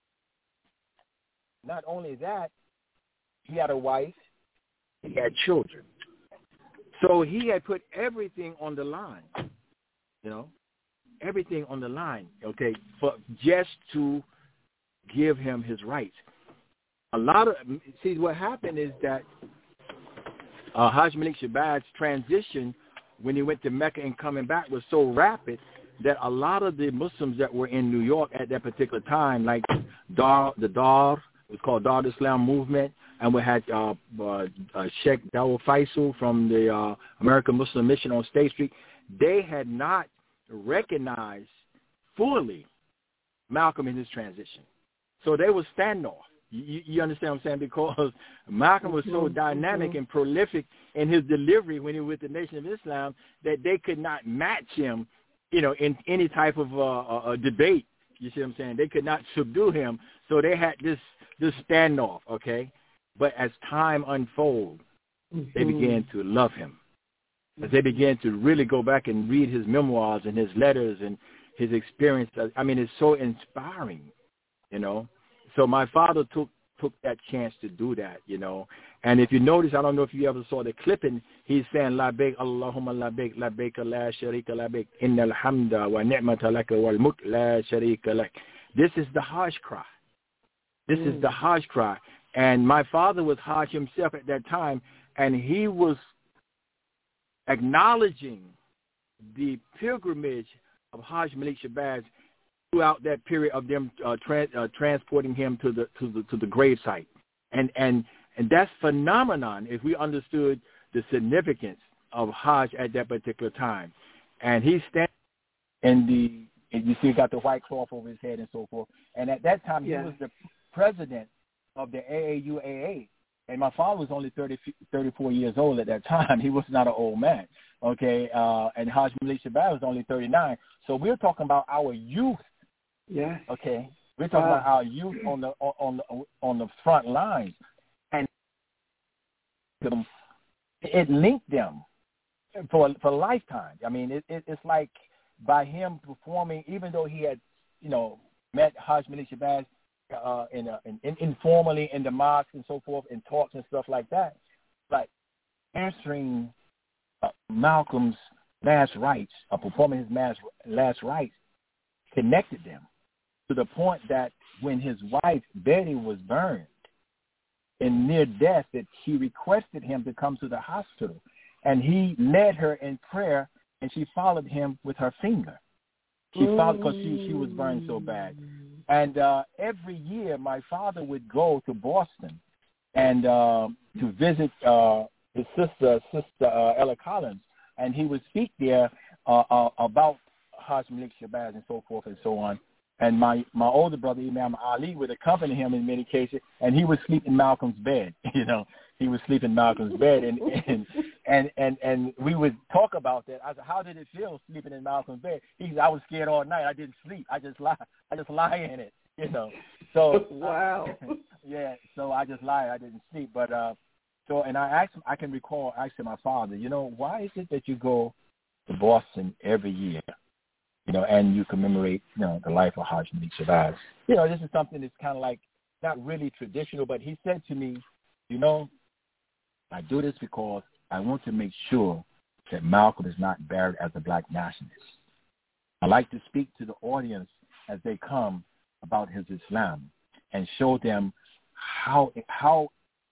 not only that, he had a wife, he had children, so he had put everything on the line. You know, everything on the line, okay, for just to give him his rights. A lot of, see, what happened is that uh, Hajj Malik Shabazz transition when he went to Mecca and coming back was so rapid that a lot of the Muslims that were in New York at that particular time, like Dar, the Dar, it was called Dar Islam movement, and we had uh, uh, uh, Sheikh Dawud Faisal from the uh, American Muslim Mission on State Street, they had not recognized fully Malcolm in his transition. So they were standoff. You, you understand what I'm saying? Because Malcolm was so dynamic and prolific in his delivery when he was with the Nation of Islam that they could not match him, you know, in any type of uh, uh, debate. You see what I'm saying? They could not subdue him. So they had this, this standoff, okay? But as time unfolded, mm-hmm. they began to love him. As they began to really go back and read his memoirs and his letters and his experience, I mean, it's so inspiring, you know. So my father took took that chance to do that, you know. And if you notice, I don't know if you ever saw the clipping, he's saying, Labbaik, Allahumma labbaik, labbaik, la sharika labbaik, innal hamda wa ni'mata laka wal mulk la sharika lak. This is the Hajj cry. This mm. is the Hajj cry. And my father was Hajj himself at that time, and he was acknowledging the pilgrimage of Hajj Malik Shabazz throughout that period of them uh, tra- uh, transporting him to the to the to the grave site, and and and that's phenomenon if we understood the significance of Hajj at that particular time. And he stands in the, and you see he got the white cloth over his head and so forth. And at that time yeah. he was the president of the A A U A A. And my father was only thirty, thirty-four years old at that time. He was not an old man, okay? Uh, and Hajj Malik Shabazz was only thirty-nine. So we're talking about our youth, yes. okay? We're talking wow. about our youth on the on the on the front lines, and it linked them for for a lifetime. I mean, it, it, it's like by him performing, even though he had, you know, met Hajj Malik Shabazz Uh, in, a, in, in informally in the mosque and so forth, in talks and stuff like that, but answering uh, Malcolm's last rites, or performing his last, last rites, connected them to the point that when his wife Betty was burned in near death, that she requested him to come to the hospital, and he led her in prayer, and she followed him with her finger. She followed because she, she was burned so bad. And uh, every year, my father would go to Boston and uh, to visit uh, his sister, Sister uh, Ella Collins, and he would speak there uh, uh, about Hajj Malik Shabazz and so forth and so on. And my, my older brother, Imam Ali, would accompany him in many cases, and he would sleep in Malcolm's bed. You know, he would sleep in Malcolm's bed, and and, and and and we would talk about that. I said, "How did it feel sleeping in Malcolm's bed?" He said, "I was scared all night. I didn't sleep. I just lie. I just lie in it." You know, so wow. Uh, yeah, so I just lied. I didn't sleep, but uh, so and I asked him. I can recall asking my father, you know, why is it that you go to Boston every year? You know, and you commemorate, you know, the life of Hajj Malik Shabazz. You know, this is something that's kind of like not really traditional, but he said to me, you know, I do this because I want to make sure that Malcolm is not buried as a black nationalist. I like to speak to the audience as they come about his Islam and show them how how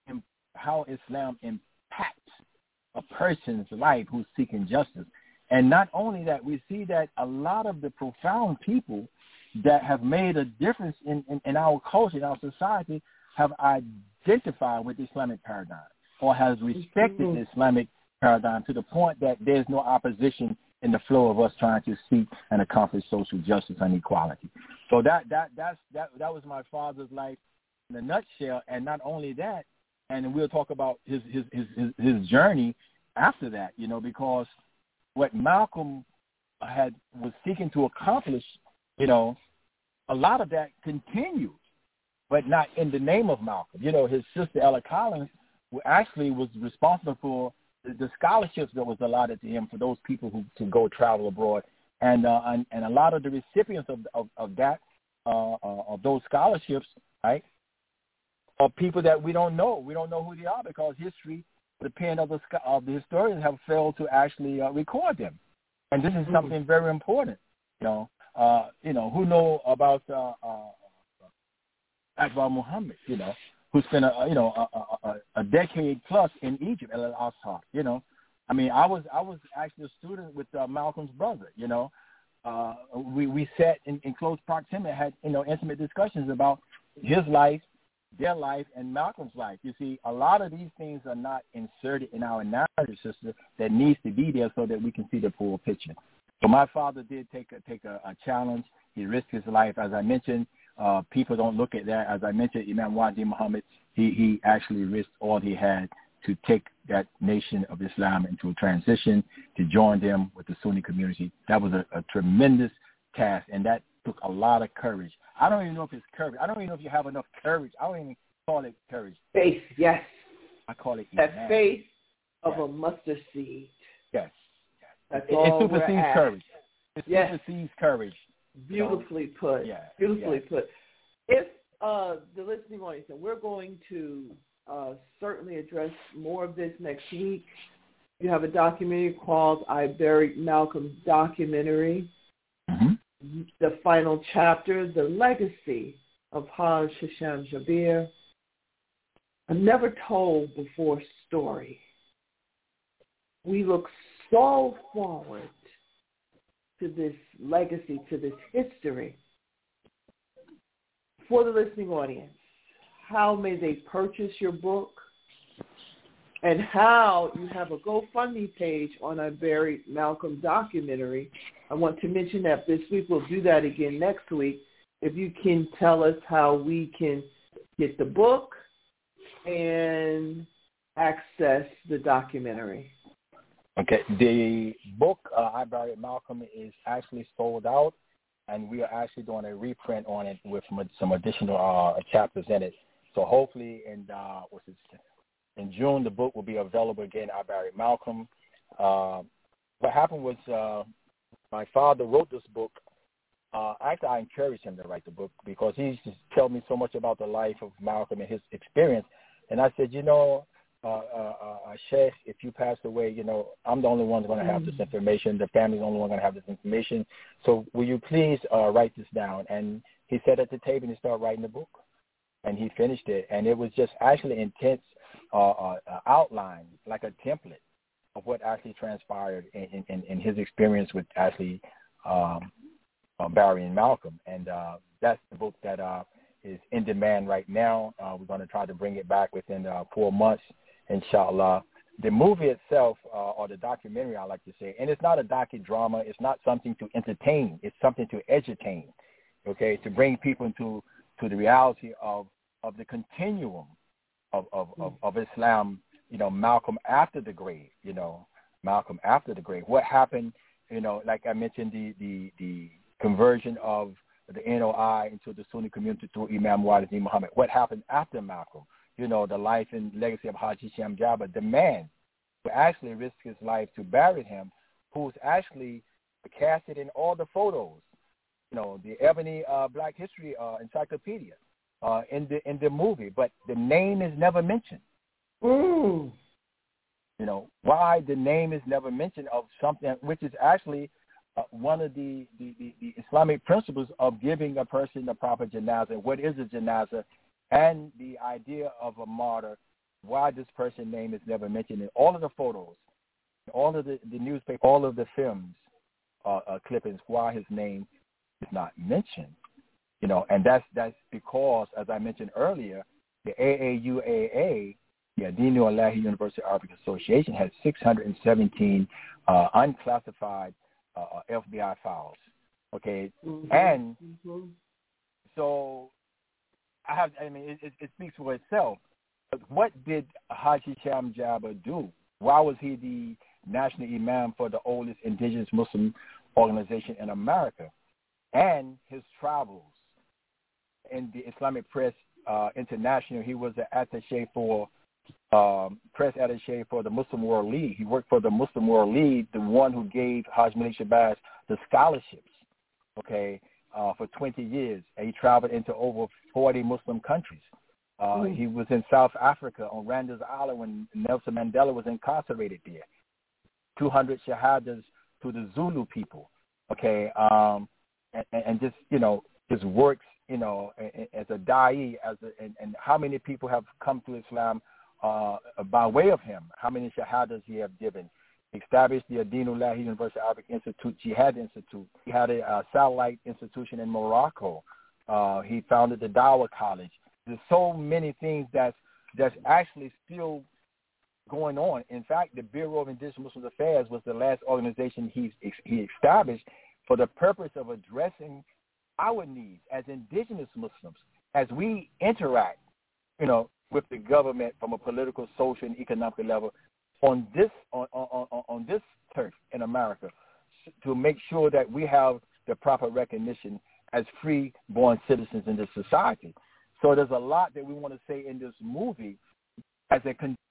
how Islam impacts a person's life who's seeking justice. And not only that, we see that a lot of the profound people that have made a difference in, in, in our culture, in our society, have identified with the Islamic paradigm or has respected mm-hmm. the Islamic paradigm to the point that there's no opposition in the flow of us trying to seek and accomplish social justice and equality. So that that that's, that that was my father's life in a nutshell. And not only that, and we'll talk about his his his, his, his journey after that, you know, because what Malcolm had was seeking to accomplish, you know, a lot of that continued, but not in the name of Malcolm. You know, his sister Ella Collins actually was responsible for the, the scholarships that was allotted to him for those people who to go travel abroad, and uh, and, and a lot of the recipients of of, of that uh, uh, of those scholarships, right, are people that we don't know. We don't know who they are because history. The pen of the, of the historians have failed to actually uh, record them, and this is something very important. You know, uh, you know who know about uh, uh, Akbar Muhammad. You know, who spent a you know a, a, a decade plus in Egypt, El Azhar. You know, I mean, I was I was actually a student with uh, Malcolm's brother. You know, uh, we we sat in, in close proximity, had you know intimate discussions about his life, their life, and Malcolm's life. You see, a lot of these things are not inserted in our narrative system that needs to be there so that we can see the full picture. So my father did take a, take a, a challenge. He risked his life. As I mentioned, uh, people don't look at that. As I mentioned, Imam Wadi Muhammad, he, he actually risked all he had to take that nation of Islam into a transition, to join them with the Sunni community. That was a, a tremendous task, and that took a lot of courage. I don't even know if it's courage. I don't even know if you have enough courage. I don't even call it courage. Faith, yes. I call it that iman. faith of yes. a mustard seed. Yes. That's it, all it supersedes we're courage. It yes. supersedes courage. Beautifully you know? put. Yeah. Beautifully yeah. put. If uh, the listening audience, and we're going to uh, certainly address more of this next week. You have a documentary called I Buried Malcolm's Documentary. Mm-hmm. The final chapter, The Legacy of Haj Hisham Jabir, a never-told-before story. We look so forward to this legacy, to this history. For the listening audience, how may they purchase your book? And how you have a GoFundMe page on a Buried Malcolm documentary. I want to mention that this week. We'll do that again next week. If you can tell us how we can get the book and access the documentary. Okay. The book, uh, I Buried Malcolm, is actually sold out, and we are actually doing a reprint on it with some additional uh, chapters in it. So hopefully in, uh, what's it, in June, the book will be available again, I Buried Malcolm. Uh, what happened was uh, my father wrote this book. Uh, actually, I encouraged him to write the book because he used to tell me so much about the life of Malcolm and his experience. And I said, you know, uh, uh, uh, Sheikh, if you pass away, you know, I'm the only one going to have this information. The family's the only one going to have this information. So will you please uh, write this down? And he sat at the table and he started writing the book. And he finished it. And it was just actually intense. Uh, uh, outline, like a template of what actually transpired in, in, in his experience with actually um, uh, burying Malcolm. And uh, that's the book that uh, is in demand right now. Uh, we're going to try to bring it back within uh, four months, inshallah. The movie itself, uh, or the documentary, I like to say, and it's not a docudrama. It's not something to entertain. It's something to edutain, okay, to bring people into to the reality of, of the continuum Of, of, of, of Islam, you know, Malcolm after the grave, you know, Malcolm after the grave. What happened, you know, like I mentioned, the, the, the conversion of the N O I into the Sunni community through Imam Wadi Muhammad. What happened after Malcolm? You know, the life and legacy of Haj Hisham Jabir, the man who actually risked his life to bury him, who's actually casted in all the photos, you know, the Ebony uh, Black History uh, Encyclopedia. Uh, in the in the movie, but the name is never mentioned. Ooh. You know, why the name is never mentioned of something which is actually uh, one of the, the, the, the Islamic principles of giving a person the proper janazah. What is a janazah? And the idea of a martyr, why this person's name is never mentioned in all of the photos, all of the, the newspaper, all of the films, uh, uh, clippings, why his name is not mentioned. You know, and that's that's because, as I mentioned earlier, the A A U A A, the Adinu Allahi University Arabic Association, has six hundred seventeen uh, unclassified uh, F B I files. Okay, mm-hmm. and mm-hmm. so I have. I mean, it, it speaks for itself. But what did Haj Hisham Jabir do? Why was he the national imam for the oldest indigenous Muslim organization in America? And his travels. In the Islamic Press uh, International, he was the attaché for um, press attaché for the Muslim World League. He worked for the Muslim World League, the one who gave Haj Malik Shabazz the scholarships, okay, uh, for twenty years. And he traveled into over forty Muslim countries. Uh, mm. He was in South Africa on Randers Island when Nelson Mandela was incarcerated there. two hundred shahadas to the Zulu people, okay, um, and, and just, you know, his works, you know, as a da'i, as a, and, and how many people have come to Islam uh, by way of him, how many shahadas he have given. He established the Adinullah University Arabic Institute, Jihad Institute. He had a uh, satellite institution in Morocco. Uh, he founded the Dawah College. There's so many things that's, that's actually still going on. In fact, the Bureau of Indigenous Muslim Affairs was the last organization he, he established for the purpose of addressing our needs as indigenous Muslims, as we interact, you know, with the government from a political, social, and economic level on this on, on, on, on this turf in America, to make sure that we have the proper recognition as free-born citizens in this society. So there's a lot that we want to say in this movie as a con-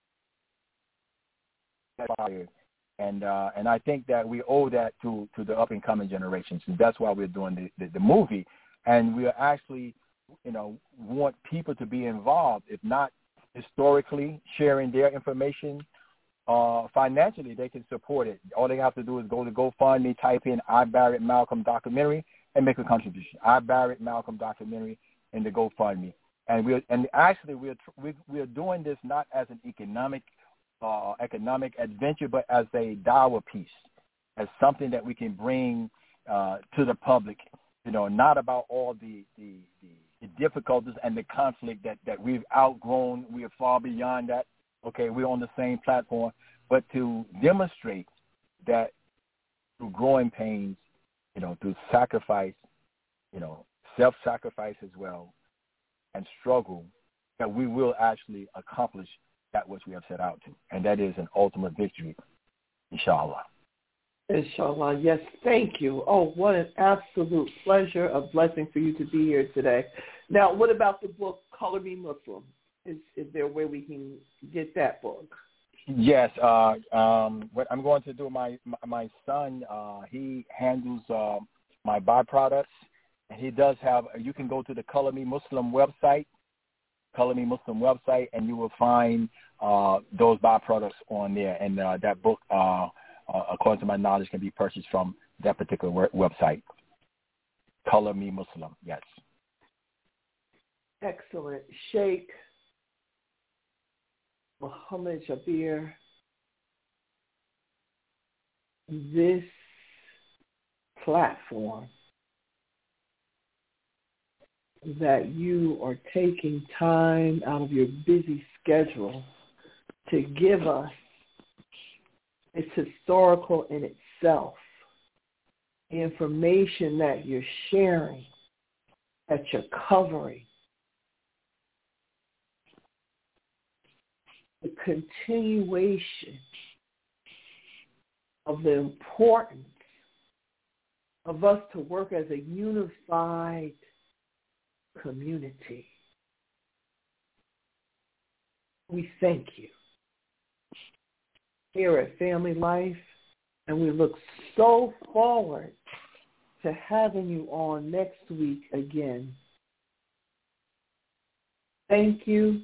And uh, and I think that we owe that to, to the up-and-coming generations. And that's why we're doing the, the, the movie. And we are actually, you know, want people to be involved, if not historically sharing their information. Uh, financially, they can support it. All they have to do is go to GoFundMe, type in I Buried Malcolm documentary, and make a contribution. I Buried Malcolm documentary, in the GoFundMe. And we're and actually we're we we're doing this not as an economic uh, economic adventure, but as a dawah piece, as something that we can bring uh, to the public. You know, not about all the, the the the difficulties and the conflict that, that we've outgrown. We are far beyond that. Okay, we're on the same platform, but to demonstrate that through growing pains, you know, through sacrifice, you know, self-sacrifice as well, and struggle, that we will actually accomplish that which we have set out to, and that is an ultimate victory, inshallah. Inshallah, yes, thank you. Oh, what an absolute pleasure, a blessing for you to be here today. Now, what about the book, Color Me Muslim? Is, is there a way we can get that book? Yes. Uh, um, what I'm going to do, my my son, uh, he handles uh, my byproducts, and he does have, you can go to the Color Me Muslim website, Color Me Muslim website, and you will find uh, those byproducts on there. And uh, that book, uh, uh, according to my knowledge, can be purchased from that particular website, Color Me Muslim, yes. Excellent. Sheikh Muhammad Jabir, this platform that you are taking time out of your busy schedule to give us, it's historical in itself. The information that you're sharing, that you're covering, the continuation of the importance of us to work as a unified community. We thank you here at Family Life, and we look so forward to having you on next week again. Thank you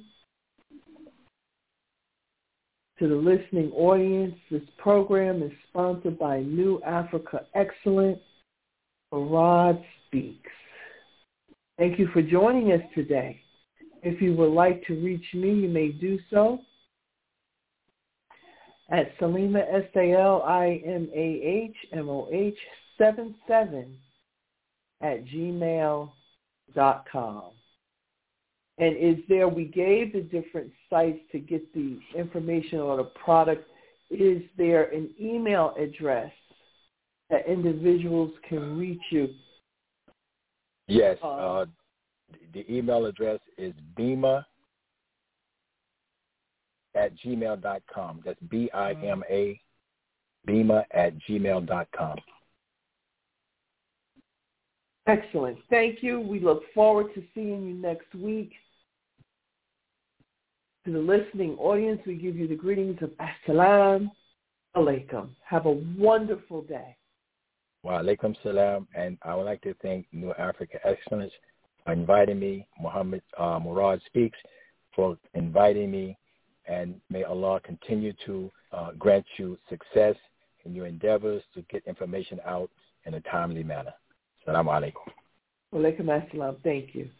to the listening audience. This program is sponsored by New Africa Excellence, Murad Speaks. Thank you for joining us today. If you would like to reach me, you may do so at Salima, S A L I M A H M O H seven seven at gmail dot com. And is there, we gave the different sites to get the information on the product. Is there an email address that individuals can reach you? Yes. Uh, uh, the email address is bima at gmail dot com. That's B I M A, bima at gmail dot com. Excellent. Thank you. We look forward to seeing you next week. To the listening audience, we give you the greetings of Assalamu alaikum. Have a wonderful day. Wa alaikum salam. And I would like to thank New Africa Excellence for inviting me, Muhammad uh, Murad Speaks, for inviting me. And may Allah continue to uh, grant you success in your endeavors to get information out in a timely manner. Assalamu alaikum. Wa alaikum assalam. Thank you.